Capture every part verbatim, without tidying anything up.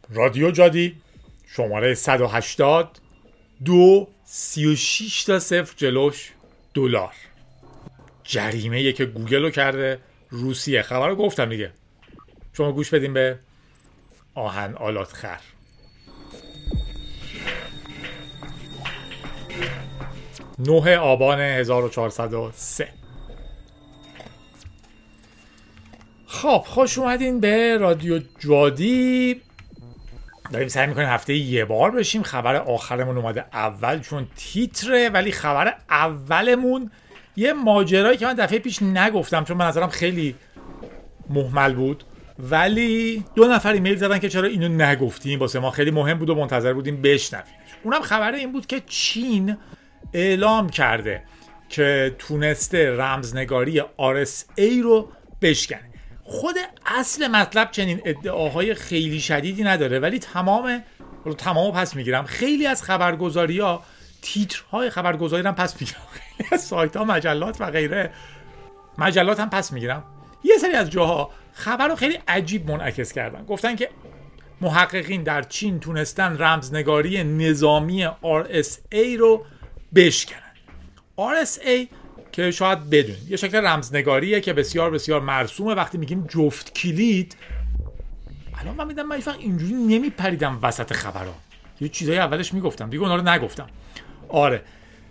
رادیو جادی شماره صد و هشتاد دو سی و شش تا صفر جلوش دلار جریمه یه که گوگل رو کرده روسیه. خبر رو گفتم دیگه. شما گوش بدین به آهن آلات خر. نه آبان هزار و چهارصد و سه. خب خوش اومدین به رادیو جادی. داریم سعی میکنیم هفته یه بار بشیم. خبر آخرمون اومده اول چون تیتره، ولی خبر اولمون یه ماجرایی که من دفعه پیش نگفتم چون من نظرم خیلی مهمل بود، ولی دو نفر ایمیل زدن که چرا اینو نگفتیم، واسه ما خیلی مهم بود و منتظر بودیم بشنویمش. اونم خبر این بود که چین اعلام کرده که تونسته رمزنگاری آر اس ای رو بشکنه. خود اصل مطلب چنین ادعاهای خیلی شدیدی نداره، ولی تمام رو تمامو پس میگیرم. خیلی از خبرگزاری‌ها تیترهای خبرگزاری هم پس میگیرم، خیلی از سایت‌ها، مجلات و غیره مجلات هم پس میگیرم. یه سری از جاها خبر رو خیلی عجیب منعکس کردن، گفتن که محققین در چین تونستن رمزنگاری نظامی آر اس ای رو بشکنن. آر اس ای که شاید بدونید یه شکل رمزنگاریه که بسیار بسیار مرسومه. وقتی میگیم جفت کلید، الان من میدم من این فقط اینجوری نمیپریدم وسط خبرها، یه چیزای اولش میگفتم دیگه، اونا رو نگفتم. آره،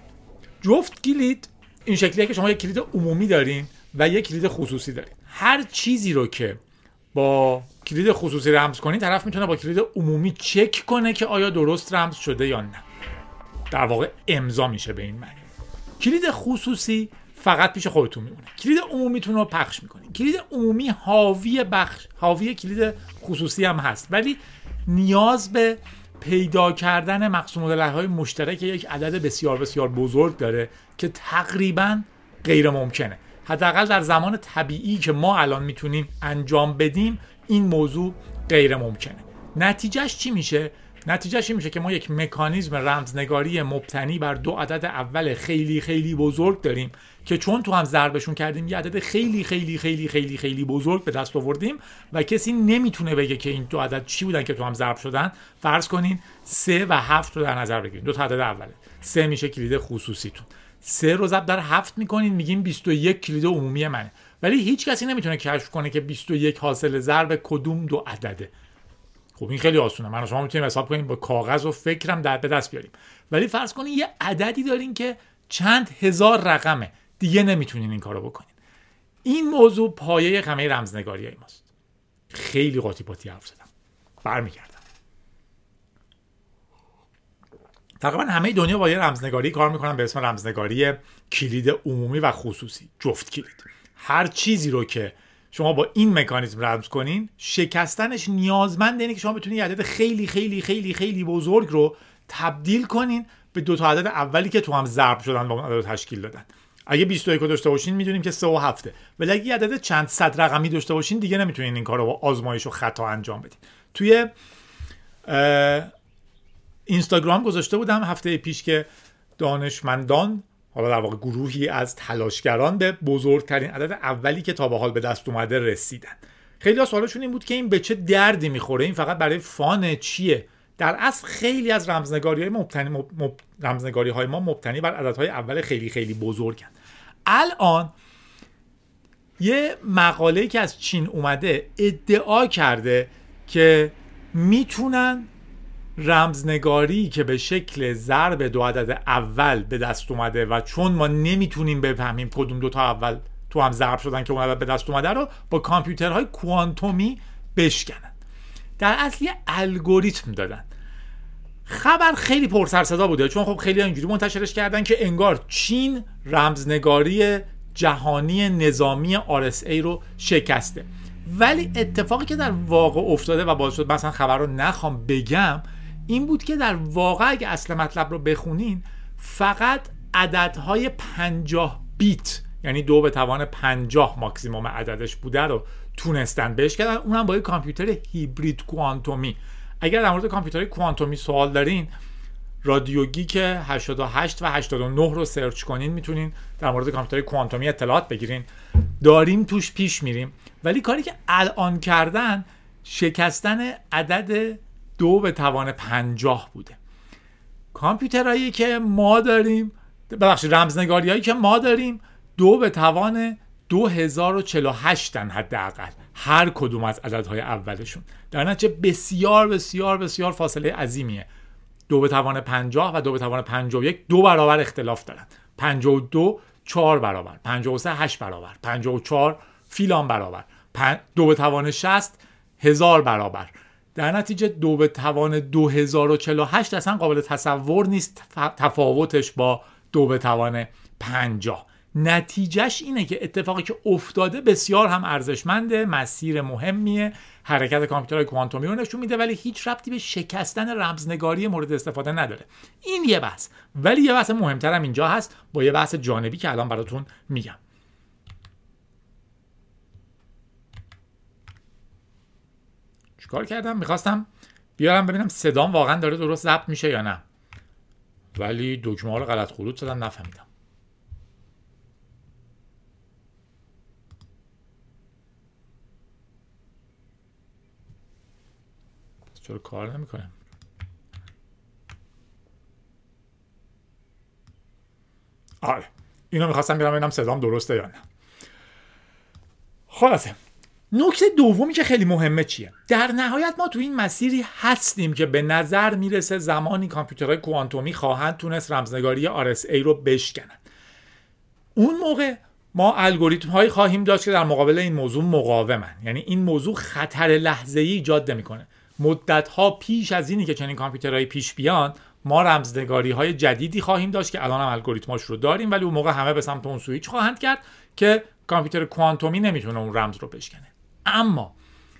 جفت کلید این شکلیه که شما یک کلید عمومی دارین و یک کلید خصوصی دارین. هر چیزی رو که با کلید خصوصی رمز کنین، طرف میتونه با کلید عمومی چک کنه که آیا درست رمز شده یا نه. در واقع امضا میشه به این معنی. کلید خصوصی فقط پیش خودتون میمونه، کلید عمومیتون رو پخش میکنین. کلید عمومی حاوی بخش حاوی کلید خصوصی هم هست، ولی نیاز به پیدا کردن مقسوم العددهای مشترک یک عدد بسیار بسیار بزرگ داره که تقریبا غیر ممکنه. حداقل در زمان طبیعی که ما الان میتونیم انجام بدیم این موضوع غیر ممکنه. نتیجهش چی میشه؟ نتیجهش این میشه که ما یک مکانیزم رمزنگاری مبتنی بر دو عدد اول خیلی خیلی بزرگ داریم که چون تو هم ضربشون کردیم یه عدد خیلی خیلی خیلی خیلی خیلی بزرگ به دست آوردیم و کسی نمیتونه بگه که این دو عدد چی بودن که تو هم ضرب شدن. فرض کنین سه و هفت رو در نظر بگیرید، دو تا عدد اوله. سه میشه کلید خصوصیتون، سه رو ضرب در هفت میکنین میگیم بیست و یک کلید عمومی منه، ولی هیچ کسی نمیتونه کشف کنه که بیست و یک حاصل ضرب کدوم دو عدده. خب این خیلی آسونه، من و شما میتونیم حساب کنیم با کاغذ و فکرم در به دست بیاریم. ولی فرض کنین یه عددی دارین که چند هزار رقمه، دیگه نمیتونین این کارو بکنین. این موضوع پایه همه رمزنگاریای ماست. خیلی قاطی پاتی حرف زدم، برمیگردم. تقریبا همه دنیا با یه رمزنگاری کار میکنن به اسم رمزنگاری کلید عمومی و خصوصی، جفت کلید. هر چیزی رو که شما با این مکانیزم رمز کنین، شکستنش نیازمنده اینه که شما بتونید عدد خیلی خیلی خیلی خیلی بزرگ رو تبدیل کنین به دو تا عدد اولی که تو هم ضرب شدن و اون عدد تشکیل دادن. اگه بیست و یک رو داشته باشین میدونیم که سه و هفت، ولی اگه عدد چند صد رقمی داشته باشین دیگه نمیتونین این کارو با آزمایش و خطا انجام بدین. توی اینستاگرام گذاشته بودم هفته پیش که دانشمندان، حالا در واقع گروهی از تلاشگران، به بزرگترین عدد اولی که تا به حال به دست اومده رسیدن. خیلی از سوالشون این بود که این به چه دردی میخوره، این فقط برای فان چیه؟ در اصل خیلی از رمزنگاری‌های مبتنی مب... مب... رمزنگاری‌های ما مبتنی بر عددهای اول خیلی خیلی بزرگن. الان یه مقاله‌ای که از چین اومده ادعا کرده که میتونن رمزنگاری که به شکل ضرب دو عدد اول به دست اومده و چون ما نمیتونیم بفهمیم کدوم دو تا اول تو هم ضرب شدن که اون عدد به دست اومده رو با کامپیوترهای کوانتومی بشکنن. در اصل یه الگوریتم دادن. خبر خیلی پرسر صدا بوده چون خب خیلی اینجوری منتشرش کردن که انگار چین رمزنگاری جهانی نظامی آر اس ای رو شکسته، ولی اتفاقی که در واقع افتاده و باعث شد مثلا خبر رو نخوام بگم این بود که در واقع اگه اصل مطلب رو بخونین فقط عددهای پنجاه بیت، یعنی دو به توان پنجاه ماکسیموم عددش بوده رو تونستن بشکنن، اونم با یک کامپیوتر هیبرید کوانتومی. اگر در مورد کامپیوتر کوانتومی سوال دارین، رادیو گیک هشتاد و هشت و هشتاد و نه رو سرچ کنین میتونین در مورد کامپیوتر کوانتومی اطلاعات بگیرین. داریم توش پیش میریم، ولی کاری که الان کردن شکستن عدد دو به توان پنجاه بوده. کامپیوترهایی که ما داریم، ببخشید رمزنگاری هایی که ما داریم دو به توان دو هزار و چهل و هشت حداقل هر کدوم از عددهای اولشون. در نتیجه بسیار بسیار بسیار فاصله عظیمیه. دو به توان پنجاه و دو به توان پنجاه و یک دو برابر اختلاف دارن. پنجاه و دو چهار برابر، پنجاه و سه هشت برابر، پنجاه و چهار فیلان برابر، دو به توان شصت هزار برابر. در نتیجه دو به توان دو هزار و چهل و هشت اصلا قابل تصور نیست تفاوتش با دو به توان پنجاه. نتیجهش اینه که اتفاقی که افتاده بسیار هم ارزشمنده، مسیر مهمیه، حرکت کامپیوترهای کوانتومی رو نشون میده، ولی هیچ ربطی به شکستن رمزنگاری مورد استفاده نداره. این یه بحث، ولی یه بحث مهمتر هم اینجا هست با یه بحث جانبی که الان براتون میگم. چیکار کردم؟ میخواستم بیارم ببینم صدام واقعا داره درست ضبط میشه یا نه، ولی دکمه ها رو غلط خروج زدم، نفهمیدم. چرا کار نمیکنه؟ آره اینو میخواستم بیارم ببینم صدام درسته یا نه. خلاصه نکته دومی که خیلی مهمه چیه؟ در نهایت ما تو این مسیری هستیم که به نظر میرسه زمانی کامپیوترهای کوانتومی خواهند تونست رمزنگاری آر اس ای رو بشکنن. اون موقع ما الگوریتم هایی خواهیم داشت که در مقابل این موضوع مقاومن. یعنی این موضوع خطر لحظه‌ای ایجاد نمی‌کنه. مدت‌ها پیش از اینی که چنین کامپیوترهای پیش بیان، ما رمزنگاری‌های جدیدی خواهیم داشت که الان هم الگوریتماش رو داریم، ولی اون موقع همه به سمت اون سویچ خواهند کرد که کامپیوتر کوانتومی نمیتونه اون رمز رو بشکنه. اما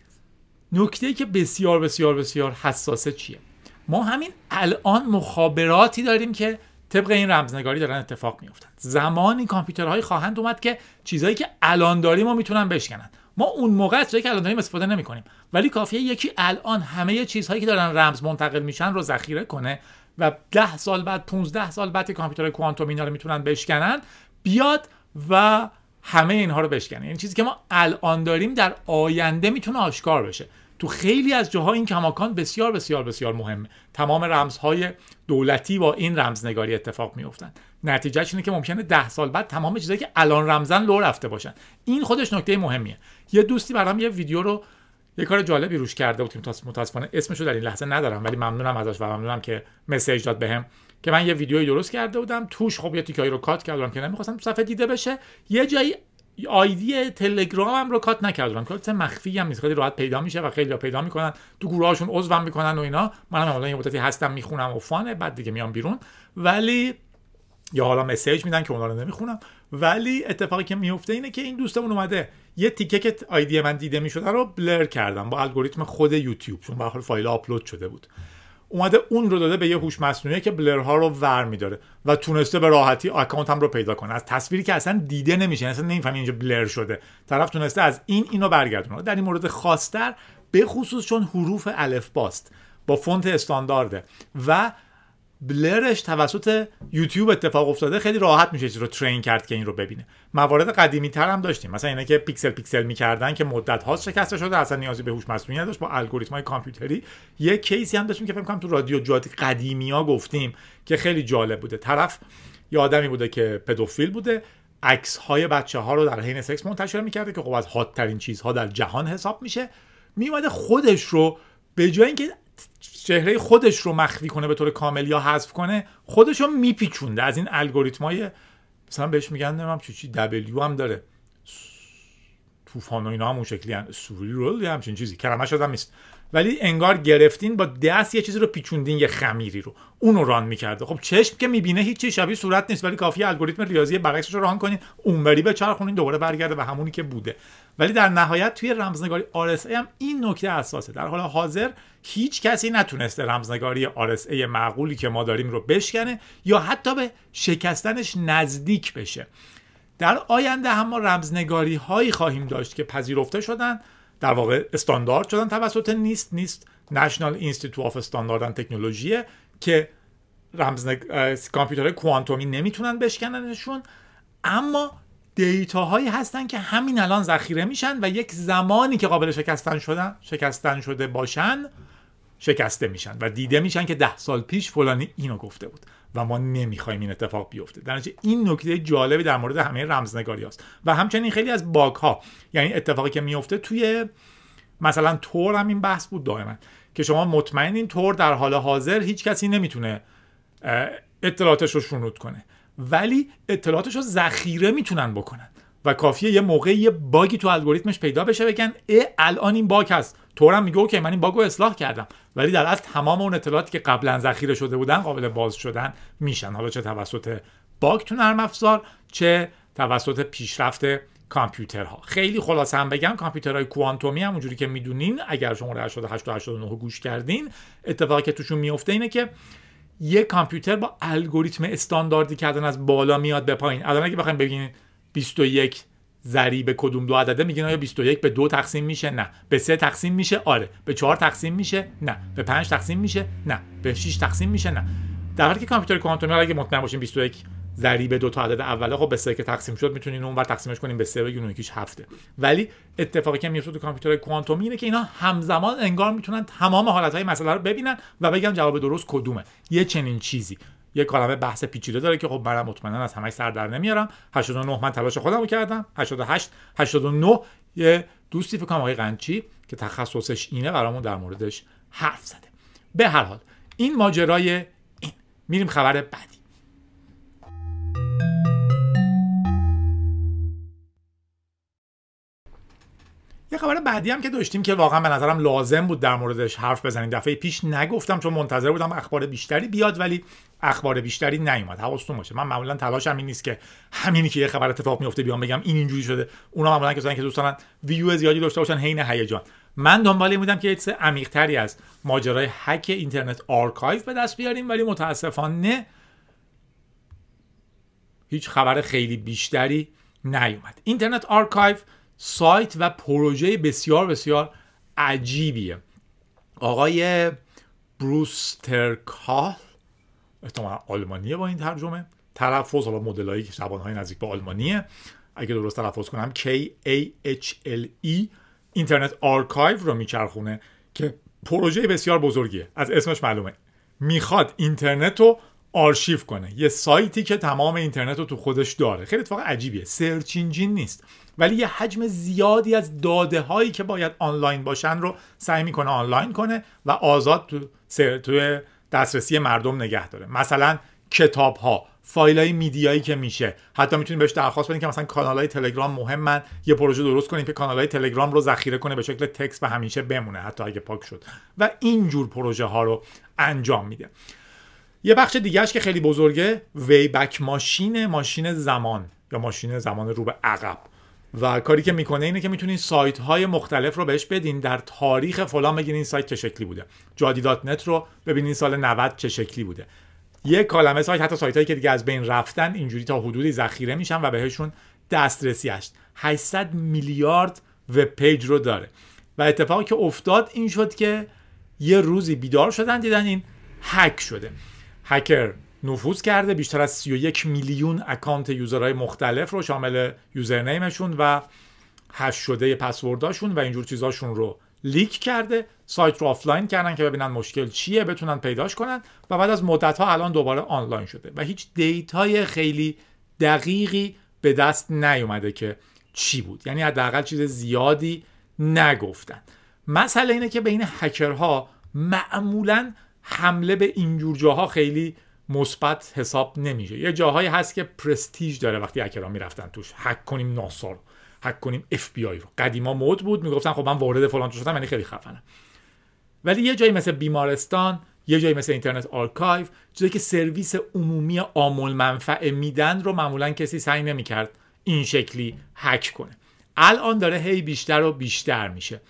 نکته‌ای که بسیار بسیار بسیار حساسه چیه؟ ما همین الان مخابراتی داریم که طبق این رمزنگاری دارن اتفاق میافتن. زمانی کامپیوترهایی خواهند اومد که چیزایی که الان داریم رو میتونن بشکنن. ما اون موقع چیزایی که الان داریم استفاده نمی‌کنیم، ولی کافیه یکی الان همه چیزهایی که دارن رمز منتقل میشن رو ذخیره کنه و ده سال بعد پانزده سال بعد که کامپیوترهای کوانتومی اینا رو میتونن بشکنن، بیاد و همه اینها رو بشکنه. یعنی چیزی که ما الان داریم در آینده میتونه آشکار بشه. تو خیلی از جاها این کماکان بسیار بسیار بسیار مهمه. تمام رمزهای دولتی با این رمزنگاری اتفاق میافتن. نتیجهش اینه که ممکنه ده سال بعد تمام چیزایی که الان رمزن لو رفته باشن. این خودش نکته مهمیه. یه دوستی برام یه ویدیو رو یه کار جالبی روش کرده بود که متاسفانه اسمش رو در این لحظه ندارم، ولی ممنونم ازش و ممنونم که مسیج داد بهم که من یه ویدیویی درست کرده بودم، توش خب یه تیکایی رو کات کردم که نمی‌خواستم تو صفحه دیده بشه. یه جایی آیدی تلگرامم رو کات نکردم، کات مخفی هم نیست، خیلی راحت پیدا میشه و خیلی ها پیدا میکنن، تو گروهاشون عضوم میکنن و اینا. منم حالا یه مدتی هستم میخونم و فانه، بعد دیگه میام بیرون، ولی یا حالا مسیج میدن که اونا رو نمیخونم. ولی اتفاقی که میفته اینه که این دوستمون اومده یه تیکه که آیدی من دیده میشده رو بلر کردم با الگوریتم خود یوتیوب، چون به هر حال فایل آپلود شده بود. اومده اون رو داده به یه هوش مصنوعی که بلرها رو ور میداره و تونسته به راحتی اکانتم رو پیدا کنه از تصویری که اصلا دیده نمیشه، اصلا نمیفهمی اینجا بلر شده. طرف تونسته از این اینو برگردونه. در این مورد خاص‌تر به خصوص چون حروف الف باست با فونت استاندارده و بلرش توسط یوتیوب اتفاق افتاده، خیلی راحت میشه چیزی رو ترین کرد که این رو ببینه. موارد قدیمی تر هم داشتیم، مثلا اینا که پیکسل پیکسل میکردن که مدت ها شکسته شده، اصلا نیازی به هوش مصنوعی نداشت، با الگوریتم‌های کامپیوتری. یه کیسی هم داشتیم که فکر کنم تو رادیو جادی قدیمی‌ها گفتیم که خیلی جالب بوده. طرف یه آدمی بوده که پدوفیل بوده، عکس‌های بچه‌ها رو در حین سکس منتشر می‌کرده که خب از هات ترین چیزها در جهان حساب میشه. میومده خودش رو به جای اینکه چهره خودش رو مخفی کنه به طور کامل یا حذف کنه، خودش رو میپیچونده از این الگوریتم‌های، مثلا بهش میگن نمیدونم چی چی دبلیو هم داره، طوفان و اینا هم اون شکلی ان سوری رول یا همچین چیزی، کلمه‌ش آدم نیست، ولی انگار گرفتین با دست یه چیزی رو پیچوندین، یه خمیری رو، اون رو ران میکرده. خب چشم که میبینه هیچ چیز شبیه صورت نیست، ولی کافیه الگوریتم ریاضی برعکسش رو ران کنین، اونوری بچرخونین، دوباره برگرده به همونی که بوده. ولی در نهایت توی رمزنگاری آر اس ای هم این نکته اساسه. در حال حاضر هیچ کسی نتونسته رمزنگاری آر اس ای معقولی که ما داریم رو بشکنه یا حتی به شکستنش نزدیک بشه. در آینده هم ما رمزنگاری هایی خواهیم داشت که پذیرفته شدن، در واقع استاندارد شدن توسط نیست نیست نشنال اینستیتوت آف استاندارد اند تکنولوژی، که رمزنگ... کامپیوترهای کوانتومی نمیتونن بشکننشون، اما دیتاهایی هستن که همین الان ذخیره میشن و یک زمانی که قابل شکستن شدن شکستن شده باشن شکسته میشن و دیده میشن که ده سال پیش فلانی اینو گفته بود و ما نمیخوایم این اتفاق بیفته. در نتیجه این نکته جالبی در مورد همه رمزنگاری هاست و همچنین خیلی از باگ ها، یعنی اتفاقی که میفته توی مثلا تور هم این بحث بود دائما که شما مطمئنین تور در حال حاضر هیچ کسی نمیتونه اطلاعاتش رو شنود کنه، ولی اطلاعاتش رو ذخیره میتونن بکنن و کافیه یه موقعی یه باگی تو الگوریتمش پیدا بشه بگن اه الان این باگ هست، تورم میگه اوکی من این باگ رو اصلاح کردم، ولی در اصل تمام اون اطلاعاتی که قبلا ذخیره شده بودن قابل باز شدن میشن، حالا چه توسط باگ تو نرم افزار چه توسط پیشرفت کامپیوترها. خیلی خلاصه هم بگم کامپیوترهای کوانتومی هم اونجوری که میدونین اگر شماره هشتاد و هشت و هشتاد و نه گوش کردین، اتفاقی که توشون میفته اینه که یک کامپیوتر با الگوریتم استانداردی کردن از بالا میاد به پایین. الان اگه بخوایم ببینید بیست و یک ضریب کدوم دو عدده، میگین آیا بیست و یک به دو تقسیم میشه؟ نه. به سه تقسیم میشه؟ آره. به چهار تقسیم میشه؟ نه. به پنج تقسیم میشه؟ نه. به شش تقسیم میشه؟ نه. در حالی که کامپیوتر کوانتومی اگه مطمئن باشین بیست و یک ضریب دو تا عدد اوله، خب به سه که تقسیم شد میتونین اونور تقسیمش کنین به سه بگین اون یکیش هفته. ولی اتفاقی که میفته تو کامپیوتر کوانتومی اینه که اینا همزمان انگار میتونن تمام حالتهای مسئله رو ببینن و بگن جواب درست کدومه. یه چنین چیزی یه کلمه بحث پیچیده داره که خب منم مطمئنا از همش سر در نمیارم. هشتاد و نه من تلاش خودمو کردم، هشتاد و هشت هشتاد و نه یه دوستی فکر کنم آقای قنچی که تخصصش اینه برامون در موردش حرف زده. به هر حال این ماجرای این. میریم خبر بعدی. یه خبر بعدی هم که داشتیم که واقعا به نظرم لازم بود در موردش حرف بزنیم. دفعه پیش نگفتم چون منتظر بودم اخبار بیشتری بیاد، ولی اخبار بیشتری نیومد. حواستون باشه من معمولا تلاشم این نیست که همینی که یه خبر اتفاق میفته بیام بگم این اینجوری شده. اونا معمولا کسایی که دوست دارن ویو زیادی داشته باشن حین هیجان. من دنبال این بودم که یه چیز عمیق‌تری از ماجرای هک اینترنت آرکایو به دست بیاریم، ولی متاسفانه هیچ خبر خیلی بیشتری نیومد. اینترنت آرکایو سایت و پروژه بسیار بسیار عجیبیه. آقای بروسترکال، احتمالاً آلمانیه با این ترجمه تلفظ، حالا مدلایی که زبان‌های نزدیک به آلمانیه اگه درست تلفظ کنم K A H L E اینترنت آرکایو رو میچرخونه که پروژه بسیار بزرگیه. از اسمش معلومه میخواد اینترنت رو آرشیو کنه، یه سایتی که تمام اینترنت رو تو خودش داره. خیلی اتفاق عجیبیه. سرچ انجین نیست ولی یه حجم زیادی از داده هایی که باید آنلاین باشن رو سعی میکنه آنلاین کنه و آزاد تو توی دسترسی مردم نگه داره. مثلا کتاب ها، فایل های میدیایی که میشه، حتی میتونید بهش درخواست بدین که مثلا کانال های تلگرام مهمن، یه پروژه درست کنین که کانال های تلگرام رو ذخیره کنه به شکل تکست و همیشه بمونه حتی اگه پاک شد، و اینجور پروژه ها رو انجام میده. یه بخش دیگهش که خیلی بزرگه وی بک ماشین، ماشین زمان یا ماشین زمان رو به عقب، و کاری که میکنه اینه که میتونین سایت های مختلف رو بهش بدین، در تاریخ فلان بگین این سایت چه شکلی بوده، جادی دات نت رو ببینین سال نود چه شکلی بوده. یک کالمه سایت، حتی سایت هایی که دیگه از بین رفتن اینجوری تا حدودی ذخیره میشن و بهشون دسترسی هست. هشتصد میلیارد وب پیج رو داره و اتفاقی که افتاد این شد که یه روزی بیدار شدن دیدن این هک شده. هکر نفوذ کرده، بیشتر از سی و یک میلیون اکانت یوزرهای مختلف رو شامل یوزرنیمشون و هش شده پسورداشون و اینجور چیزاشون رو لیک کرده. سایت رو آفلاین کردن که ببینن مشکل چیه، بتونن پیداش کنن و بعد از مدت‌ها الان دوباره آنلاین شده و هیچ دیتای خیلی دقیقی به دست نیومده که چی بود، یعنی حداقل چیز زیادی نگفتن. مسئله اینه که بین هکرها معمولاً حمله به اینجور جاها خیلی مثبت حساب نمیشه. یه جاهایی هست که پرستیژ داره وقتی هکرها میرفتن توش، هک کنیم ناسا رو، هک کنیم اف بی آی رو. قدیما مد بود میگفتن خب من وارد فلان شدم یعنی خیلی خفنم. ولی یه جایی مثل بیمارستان، یه جایی مثل اینترنت آرکایو، چیزی که سرویس عمومی عامل منفعه میدن رو معمولا کسی سعی نمیکرد این شکلی هک کنه. الان داره هی بیشتر و بیشتر میشه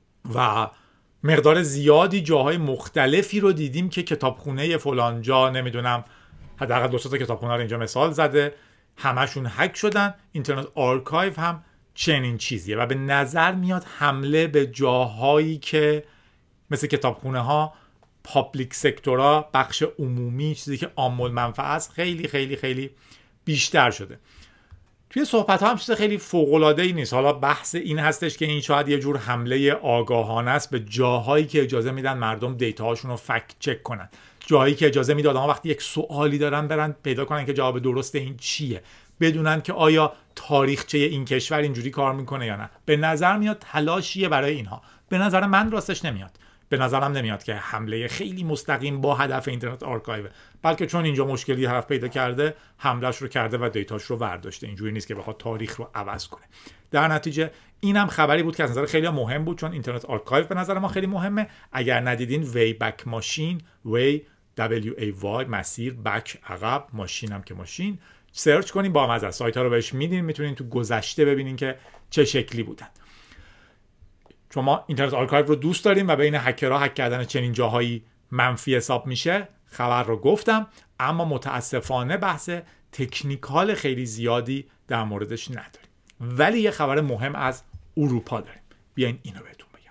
و مقدار زیادی جاهای مختلفی رو دیدیم که کتابخونه فلان جا، نمیدونم حداقل دو تا کتابخونه رو اینجا مثال زده، همشون هک شدن. اینترنت آرکایو هم چنین چیزیه و به نظر میاد حمله به جاهایی که مثل کتابخونه ها، پابلیک سکتورها، بخش عمومی، چیزی که عامل منفعه است، خیلی خیلی خیلی بیشتر شده. توی صحبت ها هم چیز خیلی فوق العاده ای نیست. حالا بحث این هستش که این شاید یه جور حمله آگاهانه است به جاهایی که اجازه میدن مردم دیتاهاشون رو فکت چک کنن، جایی که اجازه میداد آدم‌ها وقتی یک سوالی دارن برن پیدا کنن که جواب درست این چیه، بدونن که آیا تاریخچه این کشور اینجوری کار میکنه یا نه. به نظر میاد تلاشیه برای اینها. به نظر من راستش نمیاد. به نظرم نمیاد که حمله خیلی مستقیم با هدف اینترنت آرکایو، بلکه چون اینجا مشکلی حرف پیدا کرده حملهش رو کرده و دیتاش رو برداشته. اینجوری نیست که بخواد تاریخ رو عوض کنه. در نتیجه اینم خبری بود که از نظر خیلی مهم بود، چون اینترنت آرکایو به نظر ما خیلی مهمه. اگر ندیدین وی بک ماشین، وی دبلیو ای وای مسیر، بک عقب، ماشین هم که ماشین، سرچ کنین با مزه. سایت ها رو بهش میدین، میتونین تو گذشته ببینین که چه شکلی بودن. چون ما اینترنت آرکایو رو دوست داریم و بین هکرها هک کردن چنین جاهایی منفی حساب میشه. خبر رو گفتم، اما متاسفانه بحث تکنیکال خیلی زیادی در موردش نداریم. ولی یه خبر مهم از اروپا داریم. بیاین اینو بهتون بگم.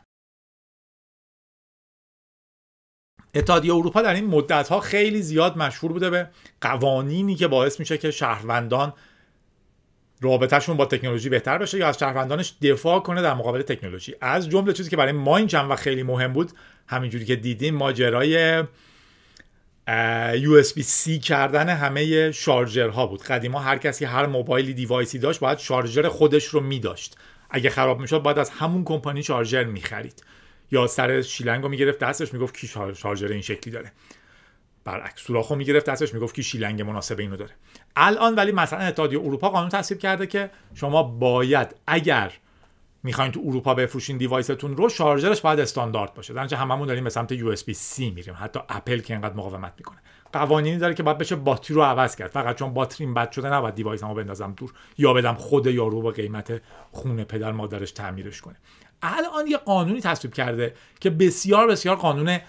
اتحادیه اروپا در این مدت‌ها خیلی زیاد مشهور بوده به قوانینی که باعث میشه که شهروندان رابطهشون با تکنولوژی بهتر بشه یا از شهروندانش دفاع کنه در مقابل تکنولوژی. از جمله چیزی که برای ما این چند وقت خیلی مهم بود، همینجوری که دیدیم، ماجرای یو اس بی سی کردن همه شارژرها بود. قدیما هر کسی هر موبایلی دیوایسی داشت باید شارژر خودش رو می‌داشت. اگه خراب میشد باید از همون کمپانی شارژر می‌خرید یا سر شیلنگو می‌گرفت دستش میگفت کی شارژر این شکلی داره. برعکس سوراخو میگرفت دستش میگفت کی شیلنگ مناسب اینو داره. الان ولی مثلا اتحادیه اروپا قانون تصویب کرده که شما باید اگر میخواین تو اروپا بفروشین دیوایستون رو، شارژرش باید استاندارد باشه. در نتیجه هممون داریم به سمت یو اس بی سی میریم. حتی اپل که اینقدر مقاومت میکنه قوانینی داره که باید بشه باتری رو عوض کرد. فقط چون باتریم بد شده نباید دیوایسمو بندازم دور یا بدم خود یارو با قیمت خون پدر مادرش تعمیرش کنه. الان یه قانونی تصویب کرده که بسیار بسیار قانون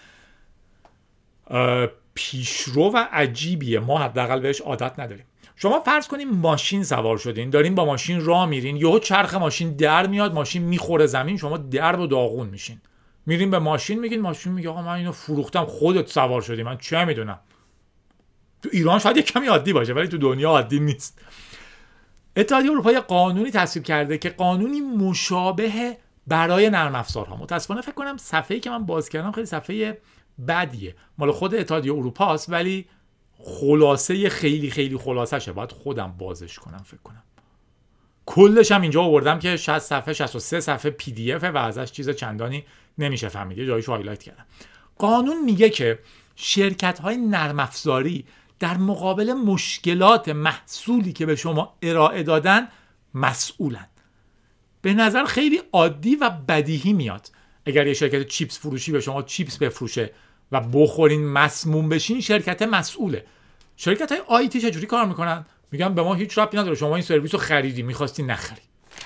پیشرو و عجیبیه. ما حداقل بهش عادت نداریم. شما فرض کنین ماشین سوار شدین، دارین با ماشین راه میرین، یهو چرخ ماشین در میاد، ماشین میخوره زمین، شما درب و داغون میشین. میرین به ماشین میگین، ماشین میگه آقا من اینو فروختم، خودت سوار شدی، من چه میدونم. تو ایران شاید یه کمی عادی باشه ولی تو دنیا عادی نیست. اتحادیه اروپا یه قانونی تصویب کرده که قانونی مشابه برای نرم افزارها. متاسفانه فکر کنم صفحه‌ای که من باز کردم خیلی صفحه بدیه، مال خود اتحادیه اروپا است، ولی خلاصه خیلی خیلی خلاصشه، باید خودم بازش کنم. فکر کنم کلش هم اینجا آوردم که شصت صفحه شصت و سه صفحه پی دی اف و ازش چیز چندانی نمیشه فهمید. یه جایشو هایلایت کردم. قانون میگه که شرکت‌های نرم افزاری در مقابل مشکلات محصولی که به شما ارائه دادن مسئولن. به نظر خیلی عادی و بدیهی میاد. اگر یه شرکت چیپس فروشی به شما چیپس بفروشه و بخورین مسموم بشین، شرکت مسئوله. شرکت های آیتی چجوری کار میکنن؟ میگن به ما هیچ ربطی نداره، شما این سرویس رو خریدی، میخواستی نخری.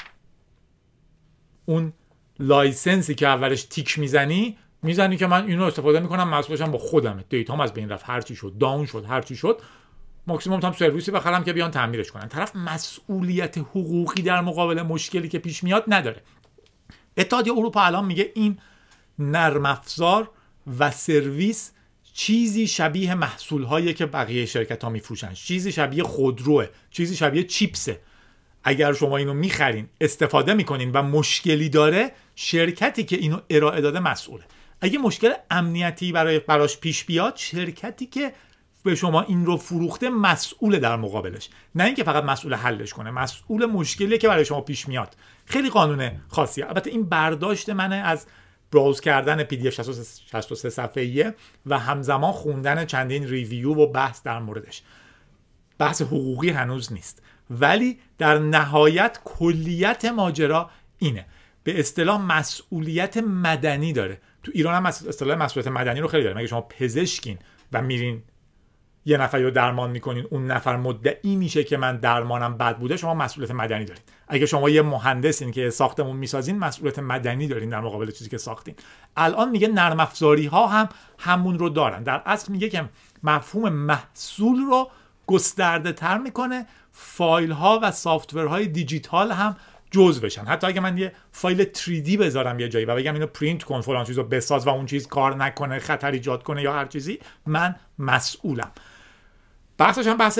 اون لایسنسی که اولش تیک میزنی میزنی که من اینو استفاده میکنم، مسئولشم با خودمه، دیتام از بین رفت، هر چی شد، داون شد، هر چی شد، ماکسیمم هم سرویسی بخرم که بیان تعمیرش کنن. طرف مسئولیت حقوقی در مقابل مشکلی که پیش میاد نداره. اتحادیه اروپا الان میگه این نرم افزار و سرویس چیزی شبیه محصول‌هایی که بقیه شرکت‌ها میفروشن، چیزی شبیه خودروه، چیزی شبیه چیپسه. اگر شما اینو میخرین، استفاده میکنین و مشکلی داره، شرکتی که اینو ارائه داده مسئوله. اگه مشکل امنیتی برای براش پیش بیاد، شرکتی که به شما این رو فروخته مسئول در مقابلش، نه اینکه فقط مسئول حلش کنه، مسئول مشکلی که برای شما پیش میاد. خیلی قانون خاصیه. البته این برداشت منه از براوز کردن پی دی اف شصت و سه صفحه‌ایه و همزمان خوندن چندین ریویو و بحث در موردش. بحث حقوقی هنوز نیست، ولی در نهایت کلیت ماجرا اینه. به اصطلاح مسئولیت مدنی داره. تو ایران هم اصطلاح مسئولیت مدنی رو خیلی داره. اگه شما پزشکین و میرین یه نفری رو درمان میکنین، اون نفر مدعی میشه که من درمانم بد بوده، شما مسئولیت مدنی دارین. اگه شما یه مهندسین که ساختمون میسازین، مسئولیت مدنی دارین در مقابل چیزی که ساختین. الان میگه نرم افزاری ها هم همون رو دارن. در اصل میگه که مفهوم محصول رو گسترده تر میکنه، فایل ها و سافت ورهای دیجیتال هم جزء بشن. حتی اگه من یه فایل تری دی بذارم یه جایی و بگم اینو پرینت کن، فلان چیزو بساز و اون چیز کار نکنه، خطر ایجاد کنه یا هر چیزی، من مسئولم. بحثش هم بحث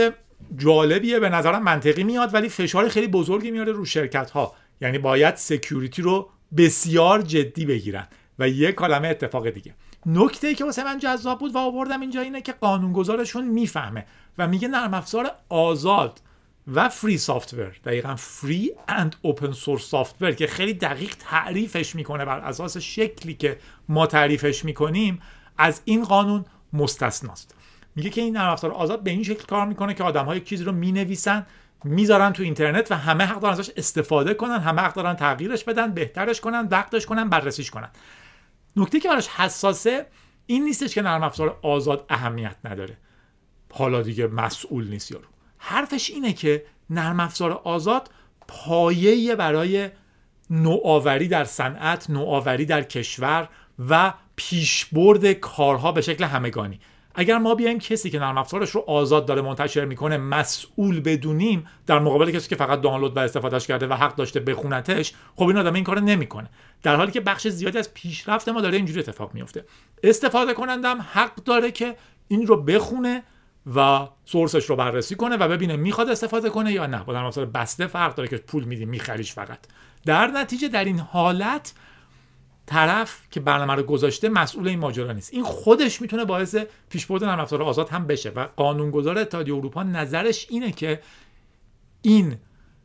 جالبیه، به نظرم منطقی میاد، ولی فشار خیلی بزرگی میاره رو شرکت ها. یعنی باید سکیوریتی رو بسیار جدی بگیرن. و یک کلمه اتفاق دیگه، نکته‌ای که واسه من جذاب بود و آوردم اینجا اینه که قانونگذارشون میفهمه و میگه نرم افزار آزاد و فری سافتور، دقیقاً فری اند اوپن سورس سافتور، که خیلی دقیق تعریفش میکنه بر اساس شکلی که ما تعریفش میکنیم، از این قانون مستثناست. میگه که این نرم افزار آزاد به این شکل کار میکنه که آدم‌ها یک چیزی رو مینویسن، میذارن تو اینترنت و همه حق دارن ازش استفاده کنن، همه حق دارن تغییرش بدن، بهترش کنن، وقتش کنن، بررسیش کنن. نکته که براش حساسه این نیستش که نرم افزار آزاد اهمیت نداره، حالا دیگه مسئول نیست یارو. حرفش اینه که نرم افزار آزاد پایه‌ای برای نوآوری در صنعت، نوآوری در کشور و پیشبرد کارها به شکل همگانی. اگر ما بیایم کسی که نرم افزارش رو آزاد داره منتشر میکنه مسئول بدونیم در مقابل کسی که فقط دانلود و استفادهش کرده و حق داشته بخونتش، خب این آدم این کارو نمیکنه، در حالی که بخش زیادی از پیشرفت ما داره اینجوری اتفاق میفته. استفاده کنندم حق داره که این رو بخونه و سورسش رو بررسی کنه و ببینه میخواد استفاده کنه یا نه. با نرم افزار بسته فرق داره که پول میدیم میخریش فقط. در نتیجه در این حالت طرف که برنامه رو گذاشته مسئول این ماجرا نیست. این خودش میتونه باعث پیشبرد نرم افزار آزاد هم بشه و قانونگذار اتحادیه اروپا نظرش اینه که این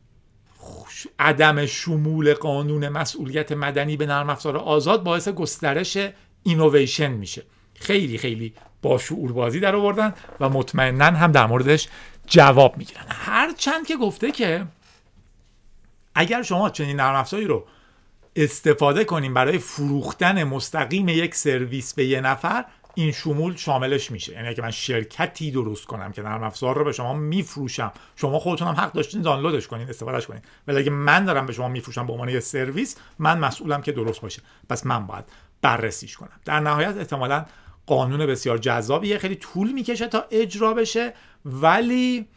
عدم شمول قانون مسئولیت مدنی به نرم افزار آزاد باعث گسترش اینویشن میشه. خیلی خیلی با شعور بازی در آوردن و مطمئناً هم در موردش جواب میگیرن. هر چند که گفته که اگر شما چنین نرم افزاری رو استفاده کنیم برای فروختن مستقیم یک سرویس به یه نفر، این شمول شاملش میشه. یعنی اگه من شرکتی درست کنم که نرم افزار رو به شما میفروشم، شما خودتون هم حق داشتین دانلودش کنین، استفادهش کنین، ولی اگه من دارم به شما میفروشم به عنوان یه سرویس، من مسئولم که درست باشه، پس من باید بررسیش کنم. در نهایت احتمالاً قانون بسیار جذابیه، خیلی طول میکشه تا اجرا بشه، ولی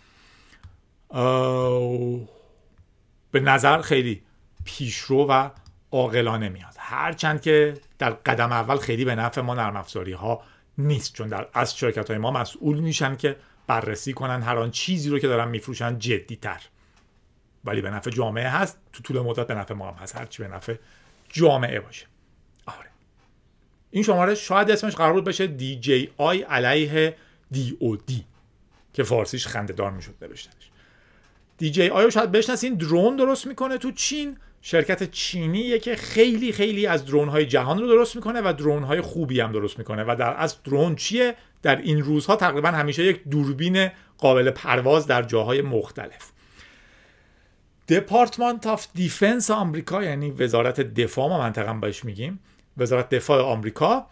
به نظر خیلی پیشرو و عاقلانه میاد. هرچند که در قدم اول خیلی به نفع ما نرم افزاری ها نیست، چون در از شرکت های ما مسئول میشن که بررسی کنن هر آن چیزی رو که دارن میفروشن جدی تر، ولی به نفع جامعه هست، تو طول مدت به نفع ما هم هست، هرچی به نفع جامعه باشه. آره این شماره شاید اسمش قرار بود بشه دی جی آی علیه دی او دی که فارسیش خنده‌دار میشد نوشتنش. دی جی آی رو شاید بشناسین، درون درست میکنه تو چین، شرکت چینیه که خیلی خیلی از درون‌های جهان رو درست میکنه و درون‌های خوبی هم درست میکنه و در اصل درون چیه؟ در این روزها تقریبا همیشه یک دوربین قابل پرواز در جاهای مختلف. دپارتمنت آف دیفنس آمریکا، یعنی وزارت دفاع ما منطقاً بهش میگیم، وزارت دفاع آمریکا،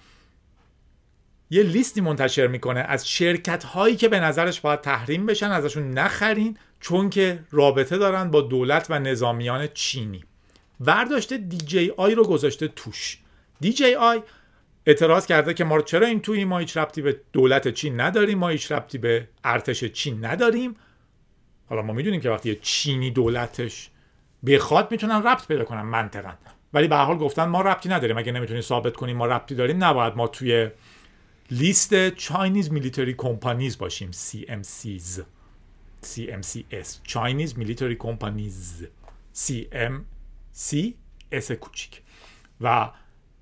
یه لیستی منتشر میکنه از شرکت هایی که به نظرش باید تحریم بشن، ازشون نخرین چون که رابطه دارن با دولت و نظامیان چینی. ورداشته دی جی آی رو گذاشته توش. دی جی آی اعتراض کرده که ما چرا این توی ما هیچ ربطی به دولت چین نداریم، ما هیچ ربطی به ارتش چین نداریم. حالا ما میدونیم که وقتی چینی دولتش بخواد میتونن ربط پیدا کنن منطقاً، ولی به هر حال گفتن ما ربطی نداریم. اگه نمیتونین ثابت کنیم ما ربطی داریم، نباید ما توی لیست Chinese Military Companies باشیم، سی ام سیز، سی ام سی اس، Chinese Military Companies، سی ام سی اس کوچیک، و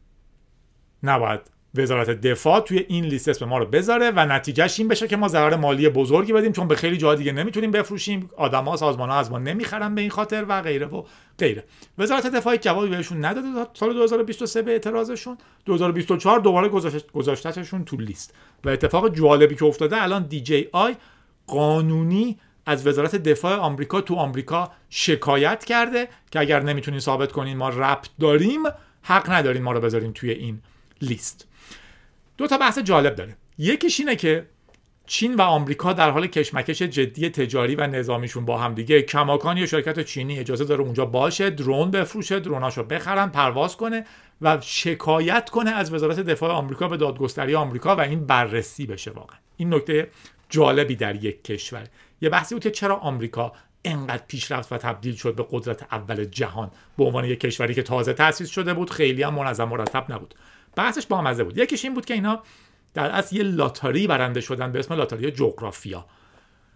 نباید وزارت دفاع توی این لیست اسم ما رو بذاره و نتیجهش این بشه که ما ضرر مالی بزرگی بدیم، چون به خیلی جاها دیگه نمیتونیم بفروشیم، آدم‌ها، سازمان‌ها از ما نمیخرن به این خاطر و غیره و غیره. وزارت دفاع جوابی بهشون نداده سال دو هزار و بیست و سه به اعتراضشون. دو هزار و بیست و چهار دوباره گذاشتهشون تو لیست. و اتفاق جالبی که افتاده، الان دی جی آی قانونی از وزارت دفاع آمریکا تو آمریکا شکایت کرده که اگر نمیتونین ثابت کنین ما ربط داریم، حق ندارین ما رو بذارین توی این لیست. دو تا بحث جالب داره. یکیش اینه که چین و آمریکا در حال کشمکش جدی تجاری و نظامیشون با هم دیگه. کماکان یه شرکت چینی اجازه داره اونجا باشه، درون بفروشه، دروناشو بخرن، پرواز کنه و شکایت کنه از وزارت دفاع آمریکا به دادگستری آمریکا و این بررسی بشه. واقعا این نکته جالبی در یک کشور. یه بحثی بود که چرا آمریکا انقدر پیشرفت و تبدیل شد به قدرت اول جهان به عنوان یک کشوری که تازه تأسیس شده بود، خیلی هم منظم مرتب نبود. بحثش با مزه بود. یکیش این بود که اینا در اصل یه لاتاری برنده شدن به اسم لاتاری جغرافیا.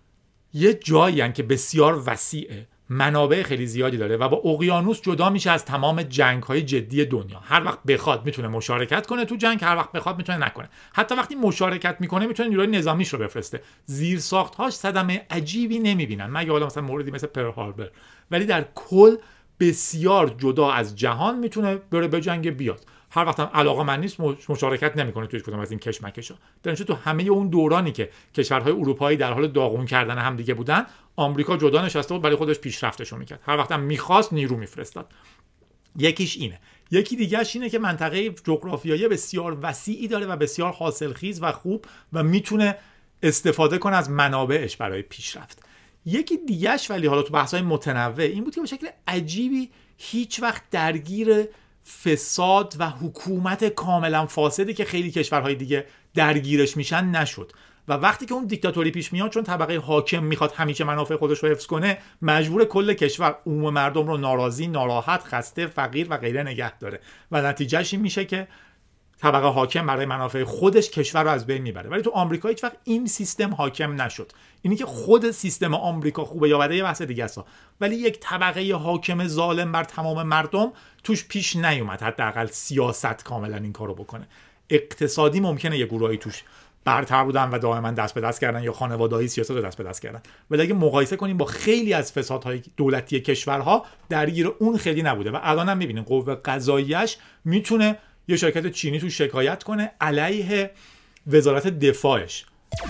یه جایی که بسیار وسیعه، منابع خیلی زیادی داره و با اقیانوس جدا میشه از تمام جنگ‌های جدی دنیا. هر وقت بخواد میتونه مشارکت کنه تو جنگ، هر وقت بخواد میتونه نکنه. حتی وقتی مشارکت میکنه میتونه نیروی نظامیش رو بفرسته. زیرساخت‌هاش صدمه عجیبی نمیبینن، مگه حالا مثلا موردی مثل پرل هاربر، ولی در کل بسیار جدا از جهان میتونه بره به جنگ بیاد. هر وقت هم علاقه‌مند نیست مشارکت نمیکنه توی کدوم از این کشمکشا. در نتیجه تو همه اون دورانی که کشورهای اروپایی در حال داغون کردن هم دیگه بودن، آمریکا جدا نشسته بود برای خودش پیشرفتشو میکرد. هر وقت هم میخواست نیرو میفرستاد. یکیش اینه. یکی دیگه‌اش اینه که منطقه جغرافیایی بسیار وسیعی داره و بسیار حاصلخیز و خوب و میتونه استفاده کنه از منابعش برای پیشرفت. یکی دیگه‌اش ولی حالا تو بحث‌های متنوع این بود که به شکل عجیبی هیچ وقت درگیر فساد و حکومت کاملا فاسدی که خیلی کشورهای دیگه درگیرش میشن نشد. و وقتی که اون دیکتاتوری پیش میاد، چون طبقه حاکم میخواد همیشه منافع خودش رو حفظ کنه، مجبور کل کشور عموم مردم رو ناراضی، ناراحت، خسته، فقیر و غیره نگه داره و نتیجهش این میشه که طبقه حاکم برای منافع خودش کشور رو از بین میبره. ولی تو آمریکا هیچ وقت این سیستم حاکم نشد. اینی که خود سیستم آمریکا خوبه یا بده یه بحث دیگه است، ولی یک طبقه حاکم ظالم بر تمام مردم توش پیش نیومد. حداقل سیاست کاملا این کارو بکنه. اقتصادی ممکنه یه گروهی توش برتر بودن و دائما دست به دست کردن یا خانواده‌ای سیاست رو دست به دست کردن، ولی اگه مقایسه کنیم با خیلی از فسادهای دولتی کشورها، درگیر اون خیلی نبوده. و الان هم می‌بینین قوه قضاییه‌اش میتونه یه شرکت چینی تو شکایت کنه علیه وزارت دفاعش.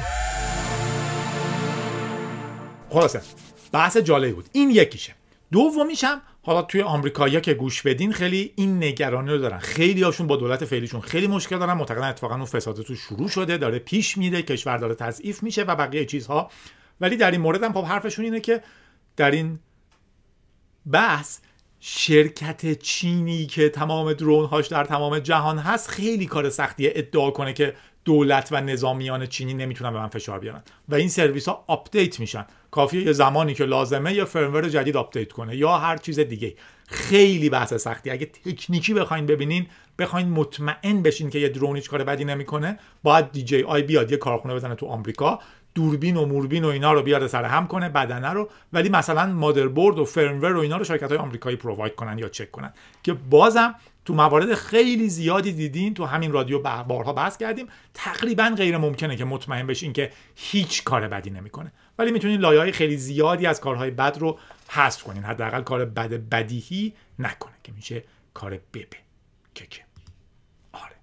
خلاصه بحث جالبی بود. این یکیشه. دومیش هم حالا توی آمریکایی‌ها که گوش بدین خیلی این نگرانی رو دارن. خیلی هاشون با دولت فعلیشون خیلی مشکل دارن، معتقدن اتفاقا اون فساد تو شروع شده، داره پیش میره، کشور داره تضعیف میشه و بقیه چیزها. ولی در این مورد هم خب حرفشون اینه که در این بحث شرکت چینی که تمام درون‌هاش در تمام جهان هست خیلی کار سختیه ادعا کنه که دولت و نظامیان چینی نمیتونن به من فشار بیارن و این سرویس ها آپدیت میشن. کافیه یه زمانی که لازمه یا فرمور جدید آپدیت کنه یا هر چیز دیگه. خیلی بحث سختی. اگه تکنیکی بخواین ببینین، بخواین مطمئن بشین که یه درون هیچ کار بدی نمیکنه، باید دی جی آی بیاد یه کارخونه بزنه تو آمریکا، دوربین و موربین و اینا رو بیاره سر هم کنه، بدنه رو، ولی مثلا مادربرد و فرمور و اینا رو شرکت‌های آمریکایی پروواید کنن یا چک کنن که بازم تو موارد خیلی زیادی دیدین، تو همین رادیو بارها بحث کردیم، تقریبا غیر ممکنه که مطمئن بشین که هیچ کار بدی نمیکنه، ولی میتونین لایه‌های خیلی زیادی از کارهای بد رو حذف کنین. حداقل کار بد بدیهی نکنه که میشه کار ببه که که آره.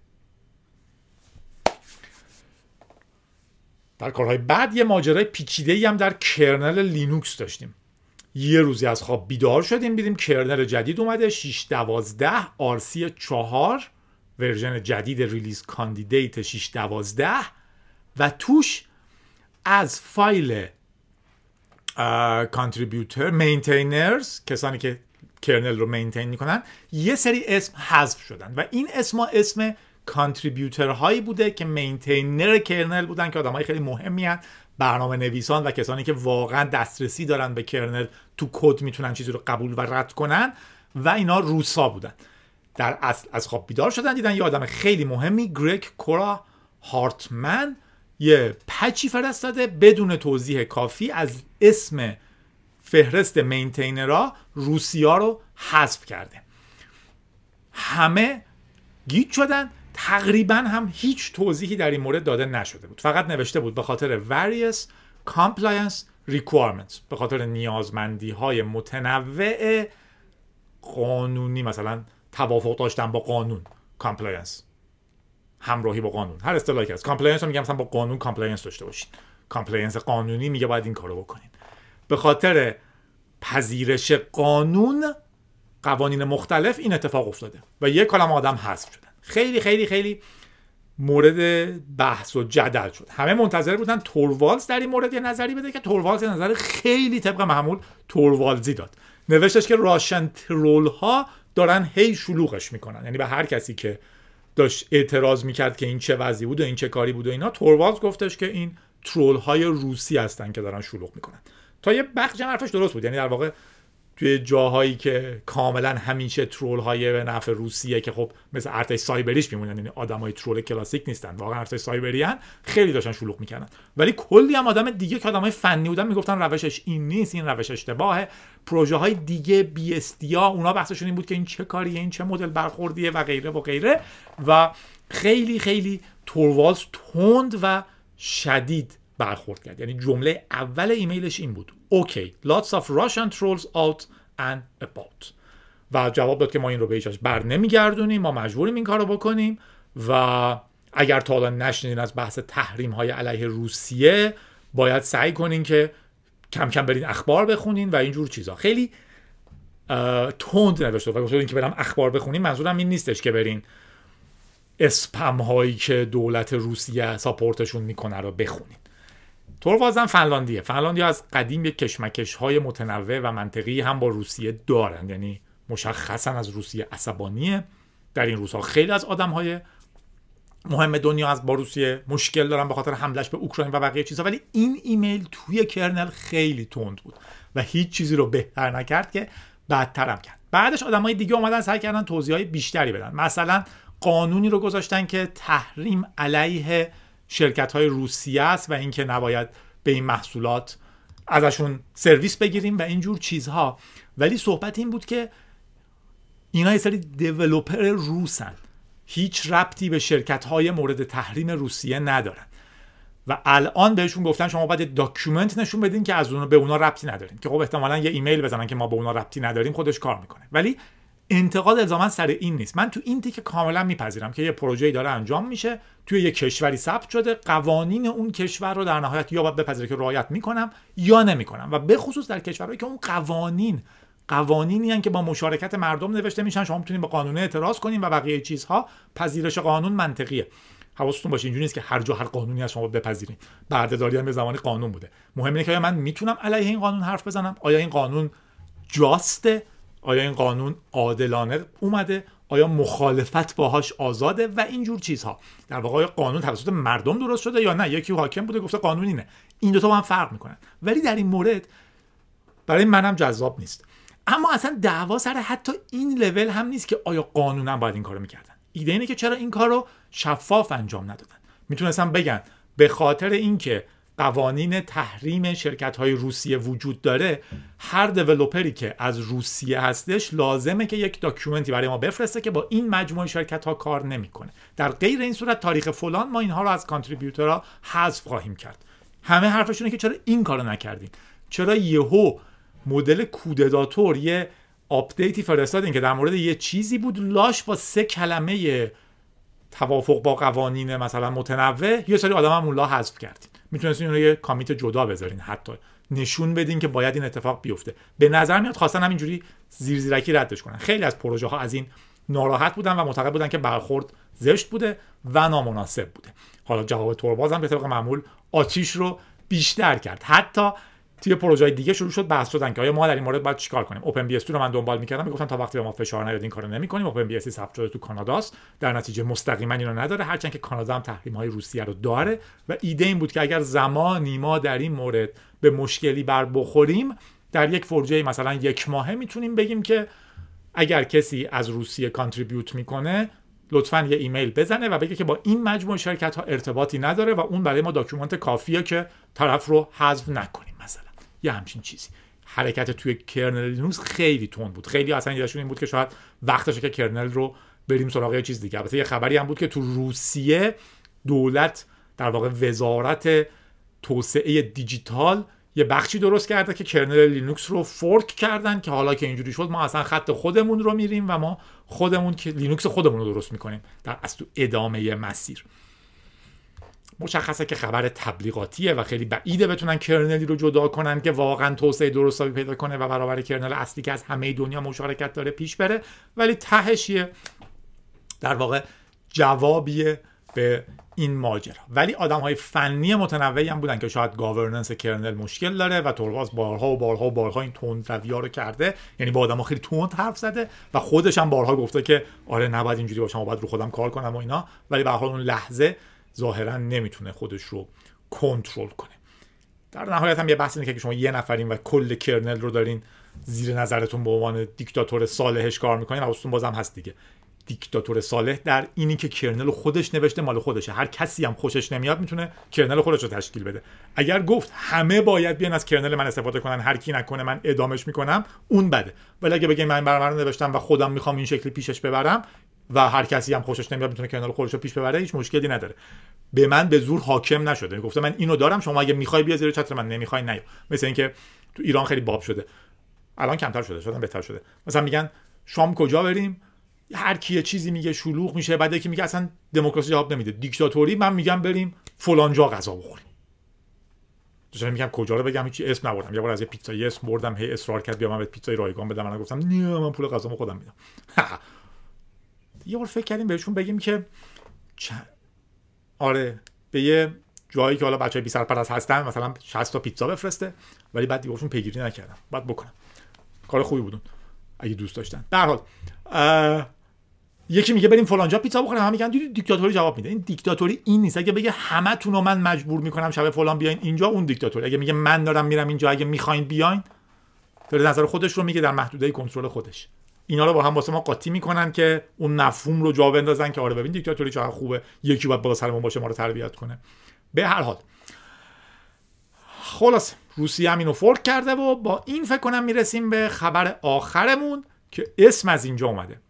در کارهای بد یه ماجرای پیچیده‌ای هم در کرنل لینوکس داشتیم. یه روزی از خواب بیدار شدیم دیدیم کرنل جدید اومده، شش دوازده آر سی چهار، ورژن جدید ریلیز کاندیدیت شش دوازده و توش از فایل کانتریبیوتر مینتینرز، کسانی که کرنل رو مینتین میکنن، یه سری اسم حذف شدن و این اسم اسم کانتریبیوتر هایی بوده که مینتینر کرنل بودن که آدمای خیلی مهمی هستن، برنامه نویسان و کسانی که واقعا دسترسی دارن به کرنل، تو کد میتونن چیزی رو قبول و رد کنن و اینا روسا بودن. در اصل از خواب بیدار شدن دیدن یه آدم خیلی مهمی، گرگ کورا هارتمن، یه پچی فرستاده بدون توضیح کافی از اسم فهرست مینتینرها روسیا رو حذف کرده. همه گیج شدن. تقریبا هم هیچ توضیحی در این مورد داده نشده بود، فقط نوشته بود به خاطر various compliance requirements، به خاطر نیازمندی های متنوع قانونی، مثلا توافق داشتن با قانون، compliance، همراهی با قانون، هر اصطلاحی که هست. compliance رو میگم مثلا با قانون compliance داشته باشین، compliance قانونی میگه باید این کارو بکنین. به خاطر پذیرش قانون، قوانین مختلف این اتفاق افتاده و یک کلمه آدم حذف شدن. خیلی خیلی خیلی مورد بحث و جدل شد. همه منتظر بودن توروالز در این مورد یه نظری بده که توروالز یه نظر خیلی طبق معمول توروالزی داد. نوشتش که راشن ترول ها دارن هی شلوغش میکنن، یعنی به هر کسی که داشت اعتراض میکرد که این چه وضعی بود و این چه کاری بود و اینا، توروالز گفتش که این ترول های روسی هستن که دارن شلوغ میکنن. تا یه بخش حرفش درست بود، یعنی در واقع توی جاهایی که کاملا همیشه ترول های به نفع روسیه که خب مثل ارتش سایبریش میمونن، یعنی آدمای ترول کلاسیک نیستن، واقعا ارتش سایبریان، خیلی داشتن شلوغ میکنن. ولی کلی هم آدم دیگه که آدمای فنی بودن میگفتن روشش این نیست، این روش اشتباهه. پروژه های دیگه بی اس دی ها اونا بحثشون این بود که این چه کاریه، این چه مدل برخوردیه و غیره و غیره. و خیلی خیلی توروالز تند و شدید برخورد کرد. یعنی جمله اول ایمیلش این بود: اوکی lots of Russian trolls out and about. و جواب داد که ما این رو به هیچ بر نمیگردونیم، ما مجبوریم این کارو بکنیم و اگر تا حالا نشنیدین از بحث تحریم های علیه روسیه باید سعی کنین که کم کم برین اخبار بخونین و اینجور چیزا. خیلی تند نوشته و گفتن که برم اخبار بخونین منظورم این نیستش که برین اسپم هایی که دولت روسیه ساپورتشون میکنه رو بخونین. توروالز فنلاندیه. فنلاندی از قدیم یک کشمکش های متنوع و منطقی هم با روسیه دارن، یعنی مشخصا از روسیه عصبانیه. در این روزها خیلی از آدم های مهم دنیا از با روسیه مشکل دارن به خاطر حملش به اوکراین و بقیه چیزا، ولی این ایمیل توی کرنل خیلی تند بود و هیچ چیزی رو بهتر نکرد که بدتر هم کرد. بعدش آدمای دیگه اومدن سعی کردن توضیحات بیشتری بدن. مثلا قانونی رو گذاشتن که تحریم علیه شرکت‌های روسیه است و اینکه نباید به این محصولات ازشون سرویس بگیریم و اینجور چیزها. ولی صحبت این بود که اینا یه سری دیولپر روسن، هیچ ربطی به شرکت‌های مورد تحریم روسیه ندارن و الان بهشون گفتن شما باید داکیومنت نشون بدین که از اون به اونا ربطی ندارین، که خب احتمالاً یه ایمیل بزنن که ما به اونا ربطی نداریم خودش کار میکنه. ولی انتقاد الزاما سر این نیست. من تو این تیکه کاملا میپذیرم که یه پروژه‌ای داره انجام میشه، توی یه کشوری ثبت شده، قوانین اون کشور رو در نهایت یا باید بپذیره که رعایت میکنم یا نمیکنم، و به خصوص در کشورهایی که اون قوانین قوانینی هستن که با مشارکت مردم نوشته میشن، شما میتونید به قانون اعتراض کنین و بقیه چیزها. پذیرش قانون منطقیه. حواستون باشه اینجوری نیست که هر جا هر قانونی از شما بپذیرین. بردهداری هم به زمان قانون بوده. مهم اینه که آیا من میتونم علیه این قانون حرف بزنم، آیا این قانون جاسته، آیا این قانون عادلانه اومده، آیا مخالفت باهاش آزاده و اینجور چیزها. در واقع قانون توسط مردم درست شده یا نه یکی حاکم بوده گفته قانون اینه. این دو تا با هم فرق میکنن. ولی در این مورد برای منم جذاب نیست. اما اصلا دعوا سر حتی این لول هم نیست که آیا قانونا باید این کارو میکردن. ایده اینه که چرا این کارو شفاف انجام ندادن. میتونستن بگن به خاطر اینکه قوانین تحریم شرکت‌های روسیه وجود داره، هر دیولپری که از روسیه هستش لازمه که یک داکیومنتی برای ما بفرسته که با این مجموعه شرکت‌ها کار نمی‌کنه. در غیر این صورت تاریخ فلان ما اینها رو از کانتریبیوتورها حذف خواهیم کرد. همه حرفشونه که چرا این کارو نکردین؟ چرا یهو مدل کودداتور یه آپدیتی فرستادین که در مورد یه چیزی بود، لاش با سه کلمه توافق با قوانین مثلا متنوع یه سری آدم هم اون لا حذف کردین. میتونستین اون رو یه کامیت جدا بذارین، حتی نشون بدین که باید این اتفاق بیفته. به نظر میاد خواستن همینجوری زیر زیرکی ردش کنن. خیلی از پروژه ها از این ناراحت بودن و معتقد بودن که برخورد زشت بوده و نامناسب بوده. حالا جواب توروالز هم به طبق معمول آتیش رو بیشتر کرد. حتی توی پروژه‌های دیگه شروع شد بحث شدن که آیا ما در این مورد باید چیکار کنیم. اوپن بی اس تو رو من دنبال می‌کردم، میگفتن تا وقتی به ما فشار نیاد این کارو نمی‌کنیم. اوپن بی اس ثبت شده تو کاناداست، در نتیجه مستقیما اینو نداره، هرچند که کانادا هم تحریم‌های روسیه رو داره. و ایده این بود که اگر زمانی ما در این مورد به مشکلی بر بخوریم، در یک فرجه مثلا یک ماهه میتونیم بگیم که اگر کسی از روسیه کانتریبیوت میکنه لطفاً یه ایمیل بزنه و بگه که با این مجموعه شرکت‌ها ارتباطی نداره و اون برای ما داکیومنت کافیه که طرف رو حذف نکنیم. مثلا یه همچین چیزی. حرکت توی کرنل لینوکس خیلی تند بود. خیلی اصلا ایدهشون این بود که شاید وقتشه که کرنل رو بریم سراغ یه چیز دیگه. البته یه خبری هم بود که تو روسیه دولت در واقع وزارت توسعه دیجیتال یه بخشی درست کرده که کرنل لینوکس رو فورک کردن که حالا که اینجوری شد ما اصلا خط خودمون رو میریم و ما خودمون که لینوکس خودمون رو درست میکنیم در اصل ادامه مسیر. مشخصه که خبر تبلیغاتیه و خیلی بعیده بتونن کرنلی رو جدا کنن که واقعا توسعه درستابی پیدا کنه و برابر کرنل اصلی که از همه دنیا مشارکت داره پیش بره. ولی تهشیه در واقع جوابیه به این ماجرا. ولی آدم‌های فنی متنوعی هم بودن که شاید گاورننس کرنل مشکل داره و توروالز بارها و بارها و بارها این تندروی‌ها رو کرده، یعنی با آدم‌ها خیلی تند حرف زده و خودش هم بارها گفته که آره نباید اینجوری باشه، ما باید رو خودم کار کنم و اینا. ولی به هر حال اون لحظه ظاهرا نمیتونه خودش رو کنترل کنه. در نهایت هم یه بحث اینه که شما یه نفرین و کل کرنل رو دارین زیر نظرتون به عنوان دیکتاتور صالحش کار میکنین، حواستون بازم هست دیگه. دیکتاتور صالح در اینی که کرنل خودش نوشته مال خودشه، هر کسی هم خوشش نمیاد میتونه کرنل خودش رو تشکیل بده. اگر گفت همه باید بیان از کرنل من استفاده کنن، هر کی نکنه من اعدامش میکنم، اون بده. ولی اگه بگه من برنامه رو نوشتم و خودم میخوام این شکلی پیشش ببرم و هر کسی هم خوشش نمیاد میتونه کرنل خودش رو پیش ببره، هیچ مشکلی نداره. به من به زور حاکم نشده، گفته من اینو دارم، شما اگه میخوای بیا زیر چتر من، نمیخوای نیا. مثل اینکه تو ایران خیلی باب شده، الان کمتر شده، شدن بهتر شده. مثلا میگن شام کجا بریم، هر کی یه چیزی میگه شلوغ میشه، بعد یکی میگه اصلا دموکراسی جواب نمیده. دیکتاتوری من میگم بریم فلان جا غذا بخوریم. داشتم میگم کجا رو بگم، هیچ اسم نبردم. یه بار از یه پیتزایی اسم بردم، هی اصرار کرد بیا من بهت پیتزای رایگان بدم، من گفتم نه من پول غذامو خودم میدم. یه بار فکر کردیم بهشون بگیم که چ... آره به یه جایی که حالا بچهای بی سرپرست هستن مثلا شصت تا پیتزا بفرسته، ولی بعد دیگهشون پیگیری نکردم. بعد بکنم. کار خوبی بودون اگه دوست داشتن. به هر حال یکی میگه بریم فلان جا پیتزا بخوریم، همه میگن دیکتاتوری جواب میده. این دیکتاتوری این نیست. اگه بگه همتون رو من مجبور میکنم شب فلان بیاین اینجا، اون دیکتاتوری. اگه میگه من دارم میرم اینجا، اگه میخواین بیاین، داره نظر خودش رو میگه در محدوده کنترل خودش. اینا رو با هم واسه ما قاطی میکنن که اون مفهوم رو جا بندازن که آره ببین دیکتاتوری چقدر خوبه، یکی باید بالا سرمون باشه ما رو تربیت کنه. به هر حال خلاص روسیه هم اینو فورک کرده و با این فکر کنم میرسیم به خبر آخرمون که اسم از اینجا اومده.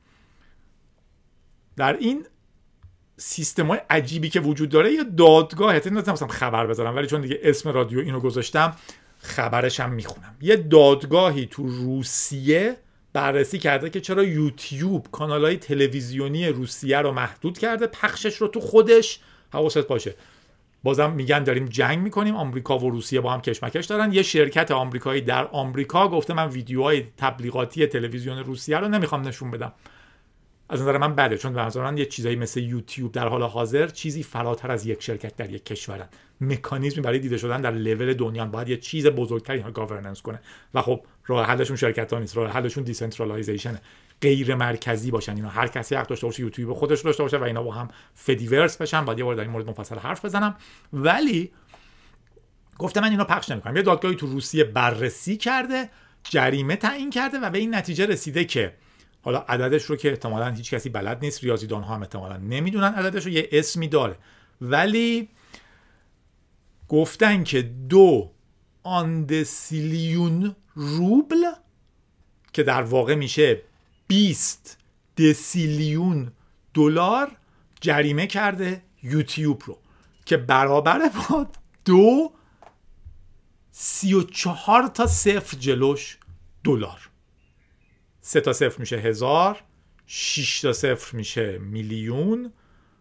در این سیستم‌های عجیبی که وجود داره یه دادگاه، حتی نمی‌تونم خبر بذارم ولی چون دیگه اسم رادیو اینو گذاشتم خبرش هم میخونم. یه دادگاهی تو روسیه بررسی کرده که چرا یوتیوب کانال‌های تلویزیونی روسیه رو محدود کرده، پخشش رو تو خودش. حواست باشه بازم میگن داریم جنگ میکنیم، آمریکا و روسیه با هم کشمکش دارن. یه شرکت آمریکایی در آمریکا گفته من ویدیوهای تبلیغاتی تلویزیون روسیه رو نمیخوام نشون بدم. از نظر من بده، چون به نظر من یه چیزایی مثل یوتیوب در حال حاضر چیزی فراتر از یک شرکت در یک کشورن. مکانیزمی برای دیده شدن در لول دنیا، باید یه چیز بزرگتری اینا گاورننس کنه و خب راه حلشون شرکت‌ها نیست، راه حلشون دیسنترالایزیشنه، غیر مرکزی باشن. اینا هر کسی حق داشته باشه یوتیوب خودش داشته باشه و اینا با هم فدیورس بشن. بعد یه بار در این مورد مفصل حرف بزنم. ولی گفتم من اینو پخش نمی‌کنم. یه دادگاهی تو روسیه بررسی کرده، جریمه تعیین کرده و به این نتیجه رسیده که حالا عددش رو که احتمالاً هیچ کسی بلد نیست، ریاضیدان‌ها هم احتمالاً نمیدونن عددش رو، یه اسمی داره، ولی گفتن که دو آندسیلیون روبل که در واقع میشه بیست دسیلیون دلار جریمه کرده یوتیوب رو که برابره با دو سی و چهار تا صفر جلوش دلار. سه تا صفر میشه هزار، شش تا صفر میشه میلیون،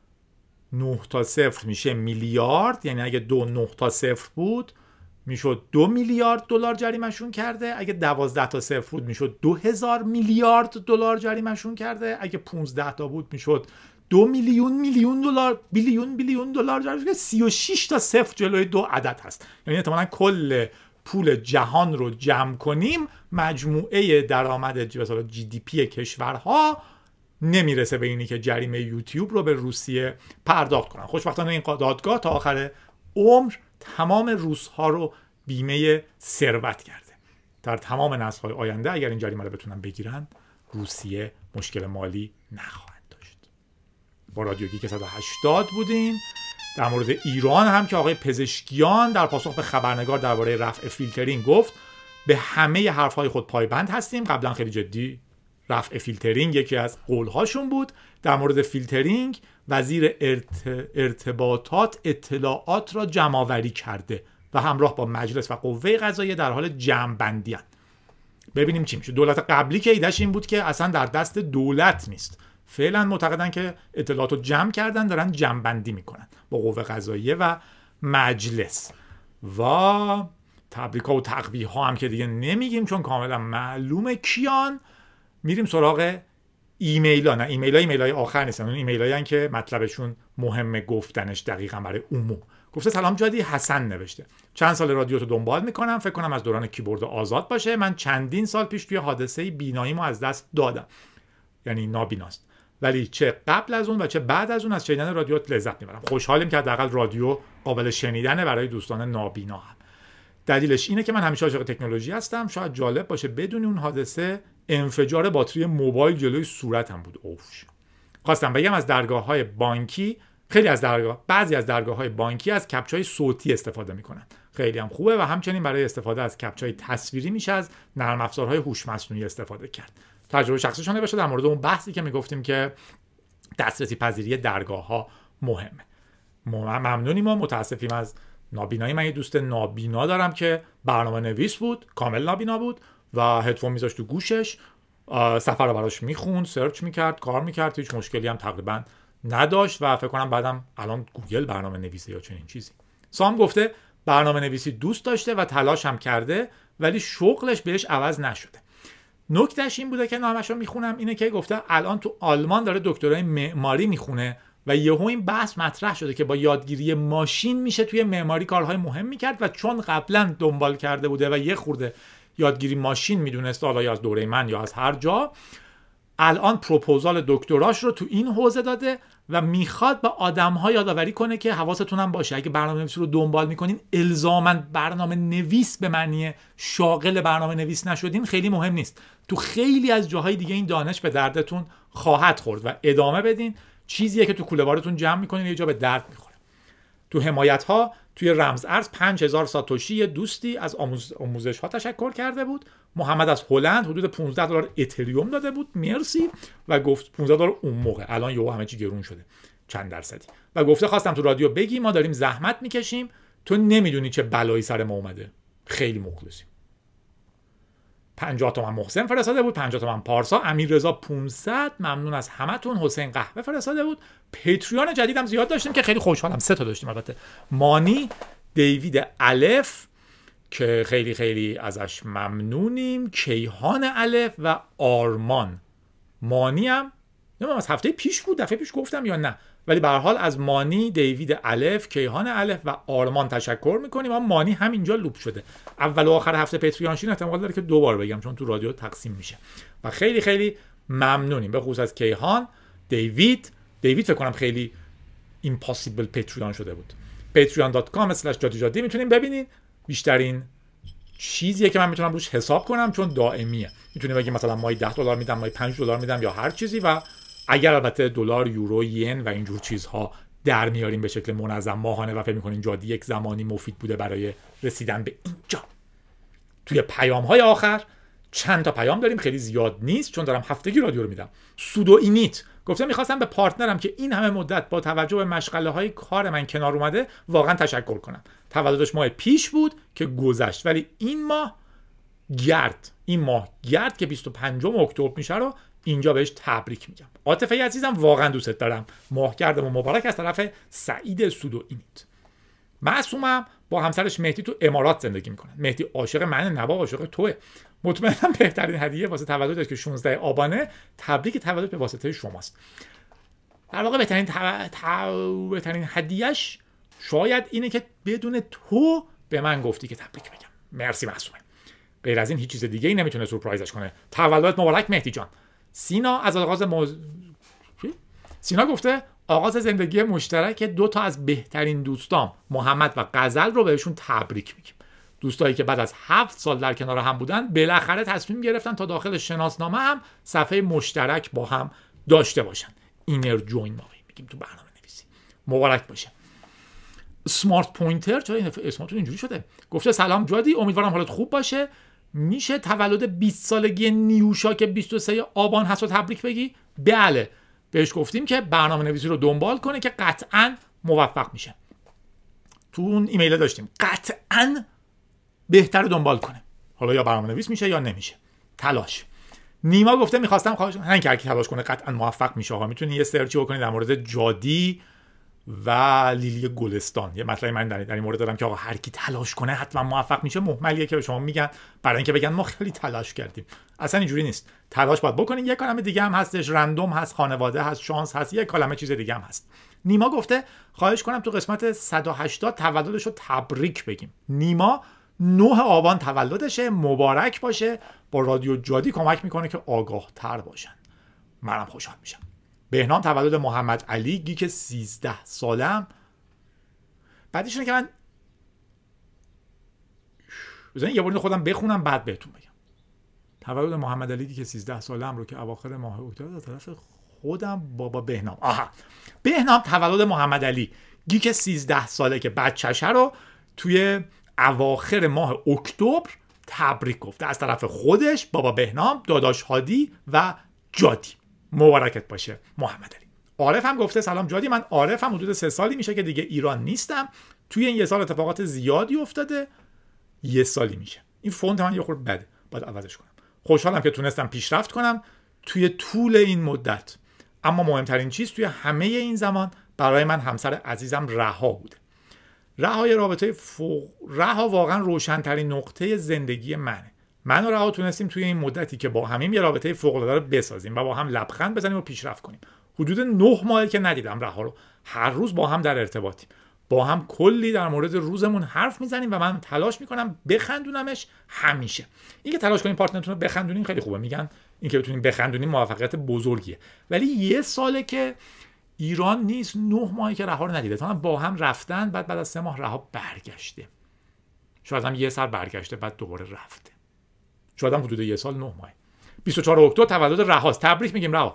نه تا صفر میشه میلیارد. یعنی اگه دو نه تا صفر بود میشد دو میلیارد دلار جریمهشون کرده، اگه دوازده تا صفر بود میشد دو هزار میلیارد دلار جریمهشون کرده، اگه پونزده تا بود میشد دو میلیون میلیون دلار بیلیون بیلیون دلار جریمه کرده. سی و شش تا صفر جلوی دو عدد هست. یعنی احتمالاً کل پول جهان رو جمع کنیم مجموعه درآمد مثلا جی دی پی کشورها نمیرسه به اینی که جریمه یوتیوب رو به روسیه پرداخت کنن. خوشبختانه این دادگاه تا آخر عمر تمام روس‌ها رو بیمه ثروت کرده. در تمام نسل‌های آینده اگر این جریمه رو بتونن بگیرن، روسیه مشکل مالی نخواهد داشت. با رادیو گیک صد و هشتاد بودیم. در مورد ایران هم که آقای پزشکیان در پاسخ به خبرنگار درباره رفع فیلترینگ گفت به همه حرف‌های خود پایبند هستیم. قبلا خیلی جدی رفع فیلترینگ یکی از قول‌هاشون بود. در مورد فیلترینگ وزیر ارت... ارتباطات اطلاعات را جمع‌آوری کرده و همراه با مجلس و قوه قضاییه در حال جمع‌بندی هستند. ببینیم چی میشه. دولت قبلی که ایدهش این بود که اصلا در دست دولت نیست. فعلا معتقدن که اطلاعات رو جمع کردن، دارن جمع‌بندی میکنن با قوه قضاییه و مجلس. و تبریک‌ها و تقویح‌ها هم که دیگه نمیگیم چون کاملا معلومه کیان. میریم سراغ ایمیل ها. نه ایمیل ها ایمیل های آخر نیستن، اون ایمیل هایی که مطلبشون مهمه گفتنش دقیقا برای عموم. گفته سلام جادی، حسن نوشته چند سال رادیو تو دنبال میکنم، فکر کنم از دوران کیبورد آزاد باشه. من چندین سال پیش توی حادثه بیناییمو از دست دادم، یعنی نابیناست، ولی چه قبل از اون و چه بعد از اون از شنیدن رادیو لذت میبرم. خوشحالیم که حداقل رادیو قابل شنیدنه برای دوستان نابینا هم. دلیلش اینه که من همیشه عاشق تکنولوژی هستم. شاید جالب باشه بدون اون حادثه انفجار باتری موبایل جلوی صورتم بود. اوفش. خواستم بگم از درگاه‌های بانکی، خیلی از درگاه بعضی از درگاه‌های بانکی از کپچای صوتی استفاده میکنن. خیلی هم خوبه و همچنین برای استفاده از کپچای تصویری میشه از نرم افزارهای هوش مصنوعی استفاده کرد. تجربه شخصیشون نوشته در مورد اون بحثی که میگفتیم که دسترسی پذیری درگاه‌ها مهمه. ممنونیم و متاسفیم از نابینایی. من یه دوست نابینا دارم که برنامه نویس بود، کامل نابینا بود و هدفون میذاشت تو گوشش، سفر رو براش میخوند، سرچ میکرد، کار میکرد، هیچ مشکلی هم تقریبا نداشت و فکر کنم بعدم الان گوگل برنامه نویسه یا چنین چیزی. سام گفته برنامه نویسی دوست داشته و تلاش هم کرده ولی شغلش بهش عوض نشده. نکتهش این بوده که نامش رو میخونم، اینه که گفته الان تو آلمان داره دکترای معماری میخونه و یهو این بحث مطرح شده که با یادگیری ماشین میشه توی معماری کارهای مهم میکرد و چون قبلا دنبال کرده بوده و یه خورده یادگیری ماشین میدونست، حالا یا از دوره من یا از هر جا، الان پروپوزال دکتراش رو تو این حوزه داده و میخواد به آدم‌ها یادآوری کنه که حواستون هم باشه اگه برنامه‌نویسی رو دنبال میکنین الزاماً برنامه نویس به معنی شاغل برنامه نویس نشدین خیلی مهم نیست. تو خیلی از جاهای دیگه این دانش به دردتون خواهد خورد و ادامه بدین. چیزیه که تو کوله بارتون جمع میکنین یه جا به درد میخوره. تو حمایت ها توی رمز ارز پنج هزار ساتوشی یه دوستی از آموز... آموزش ها تشکر کرده بود. محمد از هلند حدود پانزده دلار اتریوم داده بود، مرسی، و گفت پانزده دلار اون موقع، الان یهو همه چی گرون شده چند درصدی، و گفته خواستم تو رادیو بگی ما داریم زحمت میکشیم، تو نمیدونی چه بلایی سر ما اومده، خیلی مخلصیم. پنجاه تومن محسن فرستاده بود، پنجاه تومن پارسا، امیر رضا پانصد، ممنون از همتون. حسین قهوه فرستاده بود. پیتریون جدیدم زیاد داشتیم که خیلی خوشحالم، سه تا داشتیم البته. مانی، دیوید الف که خیلی خیلی ازش ممنونیم، کیهان الف و آرمان. مانی هم نمیدونم از هفته پیش بود، دفعه پیش گفتم یا نه، ولی به هر حال از مانی، دیوید الف، کیهان الف و آرمان تشکر میکنیم. اما مانی همینجا لوپ شده، اول و آخر هفته پیتریانشین احتمال داره که دو بار بگم چون تو رادیو تقسیم میشه و خیلی خیلی ممنونیم، به خصوص از کیهان. دیوید دیوید فکر کنم خیلی ایمپاسیبل پیتریان شده بود. پیتریان دات کام اسلش جادی جادی میتونیم ببینین. بیشترین چیزیه که من میتونم روش حساب کنم چون دائمیه. میتونیم بگیم مثلا ماهی ده دلار میدم، ماهی پنج دلار میدم یا هر چیزی، و اگر البته دلار، یورو، ین و اینجور چیزها در میاریم به شکل منظم ماهانه و فکر می‌کنین جادی یک زمانی مفید بوده برای رسیدن به اینجا. توی پیام‌های آخر چند تا پیام داریم، خیلی زیاد نیست چون دارم هفتگی رادیو رو میدم. سودو اینیت گفتم می‌خواستم به پارتنرم که این همه مدت با توجه به مشغله‌های کار من کنار اومده واقعا تشکر کنم. تولدش ماه پیش بود که گذشت، ولی این ماه گرد این ماه گرد که بیست و پنجم اکتبر میشه رو اینجا بهش تبریک میگم. عاطفه عزیزم واقعا دوست دارم. ماه گردم و مبارک از طرف سعید سودو اینیت. معصومم با همسرش مهدی تو امارات زندگی میکنن. مهدی عاشق منه، نوا عاشق توئه. مطمئنم بهترین هدیه واسه تولدش که شانزده آبانه تبریک تولد به واسطه شماست. در واقع بهترین تو... تو... بهترین هدیهش شاید اینه که بدون تو به من گفتی که تبریک بگم. مرسی معصومه. غیر از این هیچ چیز دیگه ای نمیتونه سورپرایزش کنه. تولدت مبارک مهدی جان. سینا از آغاز موز... سینا گفته آغاز زندگی مشترک دو تا از بهترین دوستام محمد و غزل رو بهشون تبریک میگیم. دوستایی که بعد از هفت سال در کنار هم بودن بالاخره تصمیم گرفتن تا داخل شناسنامه هم صفحه مشترک با هم داشته باشن. اینر جوین ما میگیم تو برنامه نویسی. مبارک باشه. سمارت پوینتر چرا این اسمتون اینجوری شده؟ گفته سلام جادی، امیدوارم حالت خوب باشه. میشه تولد بیست سالگی نیوشا که بیست و سوم آبان هست رو تبریک بگی؟ بله، بهش گفتیم که برنامه نویسی رو دنبال کنه که قطعاً موفق میشه. تو اون ایمیل داشتیم قطعاً بهتر دنبال کنه، حالا یا برنامه نویس میشه یا نمیشه، تلاش. نیما گفته میخواستم خواهش نه که هر کی تلاش کنه قطعاً موفق میشه. ها میتونید یه سرچی بکنید در مورد جادی و لیلی گلستان. یه مطلبی من در این مورد دارم که آقا هر کی تلاش کنه حتما موفق میشه. محملیه که به شما میگن برای اینکه بگن ما خیلی تلاش کردیم. اصلا اینجوری نیست. تلاش باید بکنین. یک کلمه دیگه هم هستش، رندوم هست، خانواده هست، شانس هست، یک کلمه چیز دیگه هم هست. نیما گفته خواهش کنم تو قسمت صد و هشتاد تولدش رو تبریک بگیم. نیما نه آبان تولدشه، مبارک باشه. با رادیو جادی کمک میکنه که آگاه تر باشن. منم خوشحال میشم. بهنام تولد محمد علی گیک سیزده سالم. بعدش اینه که من بزنین یه بار خودم بخونم بعد بهتون بگم. تولد محمد علی که سیزده سالم رو که اواخر ماه اکتبر از طرف خودم بابا بهنام آها بهنام تولد محمد علی گیک سیزده ساله که بچه‌شه رو توی اواخر ماه اکتبر تبریک گفته از طرف خودش، بابا بهنام، داداش هادی و جادی. مبارکت باشه محمد علی. عارف هم گفته سلام جادی، من عارفم، حدود سه سالی میشه که دیگه ایران نیستم، توی این یه سال اتفاقات زیادی افتاده، یه سالی میشه. این فونت من یه خورده بده، باید عوضش کنم. خوشحالم که تونستم پیشرفت کنم توی طول این مدت. اما مهمترین چیز توی همه این زمان برای من همسر عزیزم رها بوده. رها یه رابطه فوق رها واقعا روشن‌ترین نقطه زندگی منه. من و رها تونستیم توی این مدتی که با همیم یه رابطه فوق‌العاده رو بسازیم و با هم لبخند بزنیم و پیشرفت کنیم. حدود نه ماهه که ندیدم رها رو. هر روز با هم در ارتباطیم. با هم کلی در مورد روزمون حرف میزنیم و من تلاش میکنم بخندونمش همیشه. اینکه تلاش کنین پارتنرتون رو بخندونین خیلی خوبه. میگن اینکه بتونین بخندونین موفقیت بزرگیه. ولی یه ساله که ایران نیست، نه ماهی که رها رو ندیده. تا با هم رفتن، بعد بعد از سه ماه رها برگشته. شاید هم یه سال برگشته بعد دوباره رفته. شاید هم حدود یه سال نه ماه. بیست و چهارم اکتبر تولد رهاست. تبریک میگیم رها.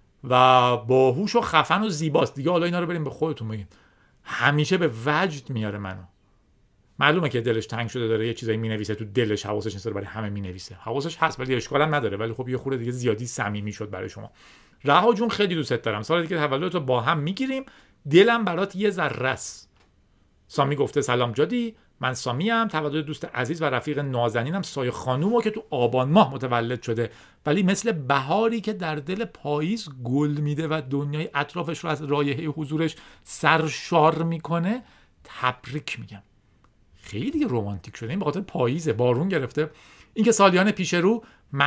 و باهوش و خفن و زیباست. دیگه حالا اینا رو بریم به خودتون بگین. همیشه به وجد میاره منو. معلومه که دلش تنگ شده، داره یه چیزایی مینویسه تو دلش، حواسش نیست برای همه مینویسه. حواسش هست ولی اشکال هم نداره، ولی خب یه خورده دیگه زیادی صمیمی شد برای شما. رها جون خیلی دوست دارم. سال دیگه تولدتو با هم میگیریم. دلم برات یه ذره است. سامی گفته سلام جادی، من سامی ام، تولد دوست عزیز و رفیق نازنینم سایه خانومو که تو آبان ماه متولد شده، ولی مثل بهاری که در دل پاییز گل میده و دنیای اطرافش رو از رایحه حضورش سرشار میکنه، تبریک میگم. خیلی دیگه رمانتیک شده. این به خاطر پاییزه، بارون گرفته. اینکه سالیان پیش رو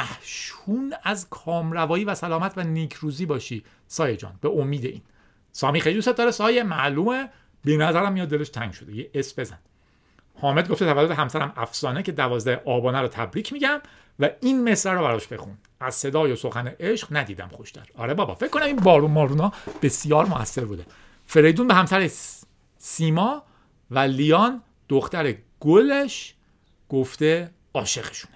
محشون از کامروایی و سلامت و نیکروزی باشی سایه جان، به امید این. سامی خیلی دوست داره سایه، معلومه، به نظرم میاد دلش تنگ شده. یه اس بزن. حامد گفته تولد همسرم افسانه که دوازده آبانه رو تبریک میگم و این مصرع رو براش بخون. از صدای و سخن عشق ندیدم خوشتر. آره بابا، فکر کنم این بارون مارونا بسیار موثر بوده. فریدون به همسر سیما و لیان دختر گلش گفته عاشقشونه.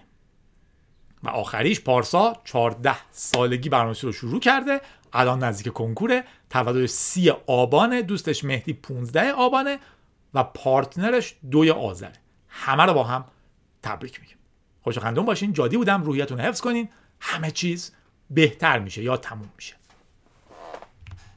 و آخریش پارسا چهارده سالگی برنامه‌ریزی رو شروع کرده، الان نزدیک کنکوره. تولد سی آبانه، دوستش مهدی پانزده آبانه و پارتنرش دوی آذره. همه رو با هم تبریک میگم. خوش و خندون باشین. جادی بودم. روحیتون رو حفظ کنین، همه چیز بهتر میشه یا تموم میشه.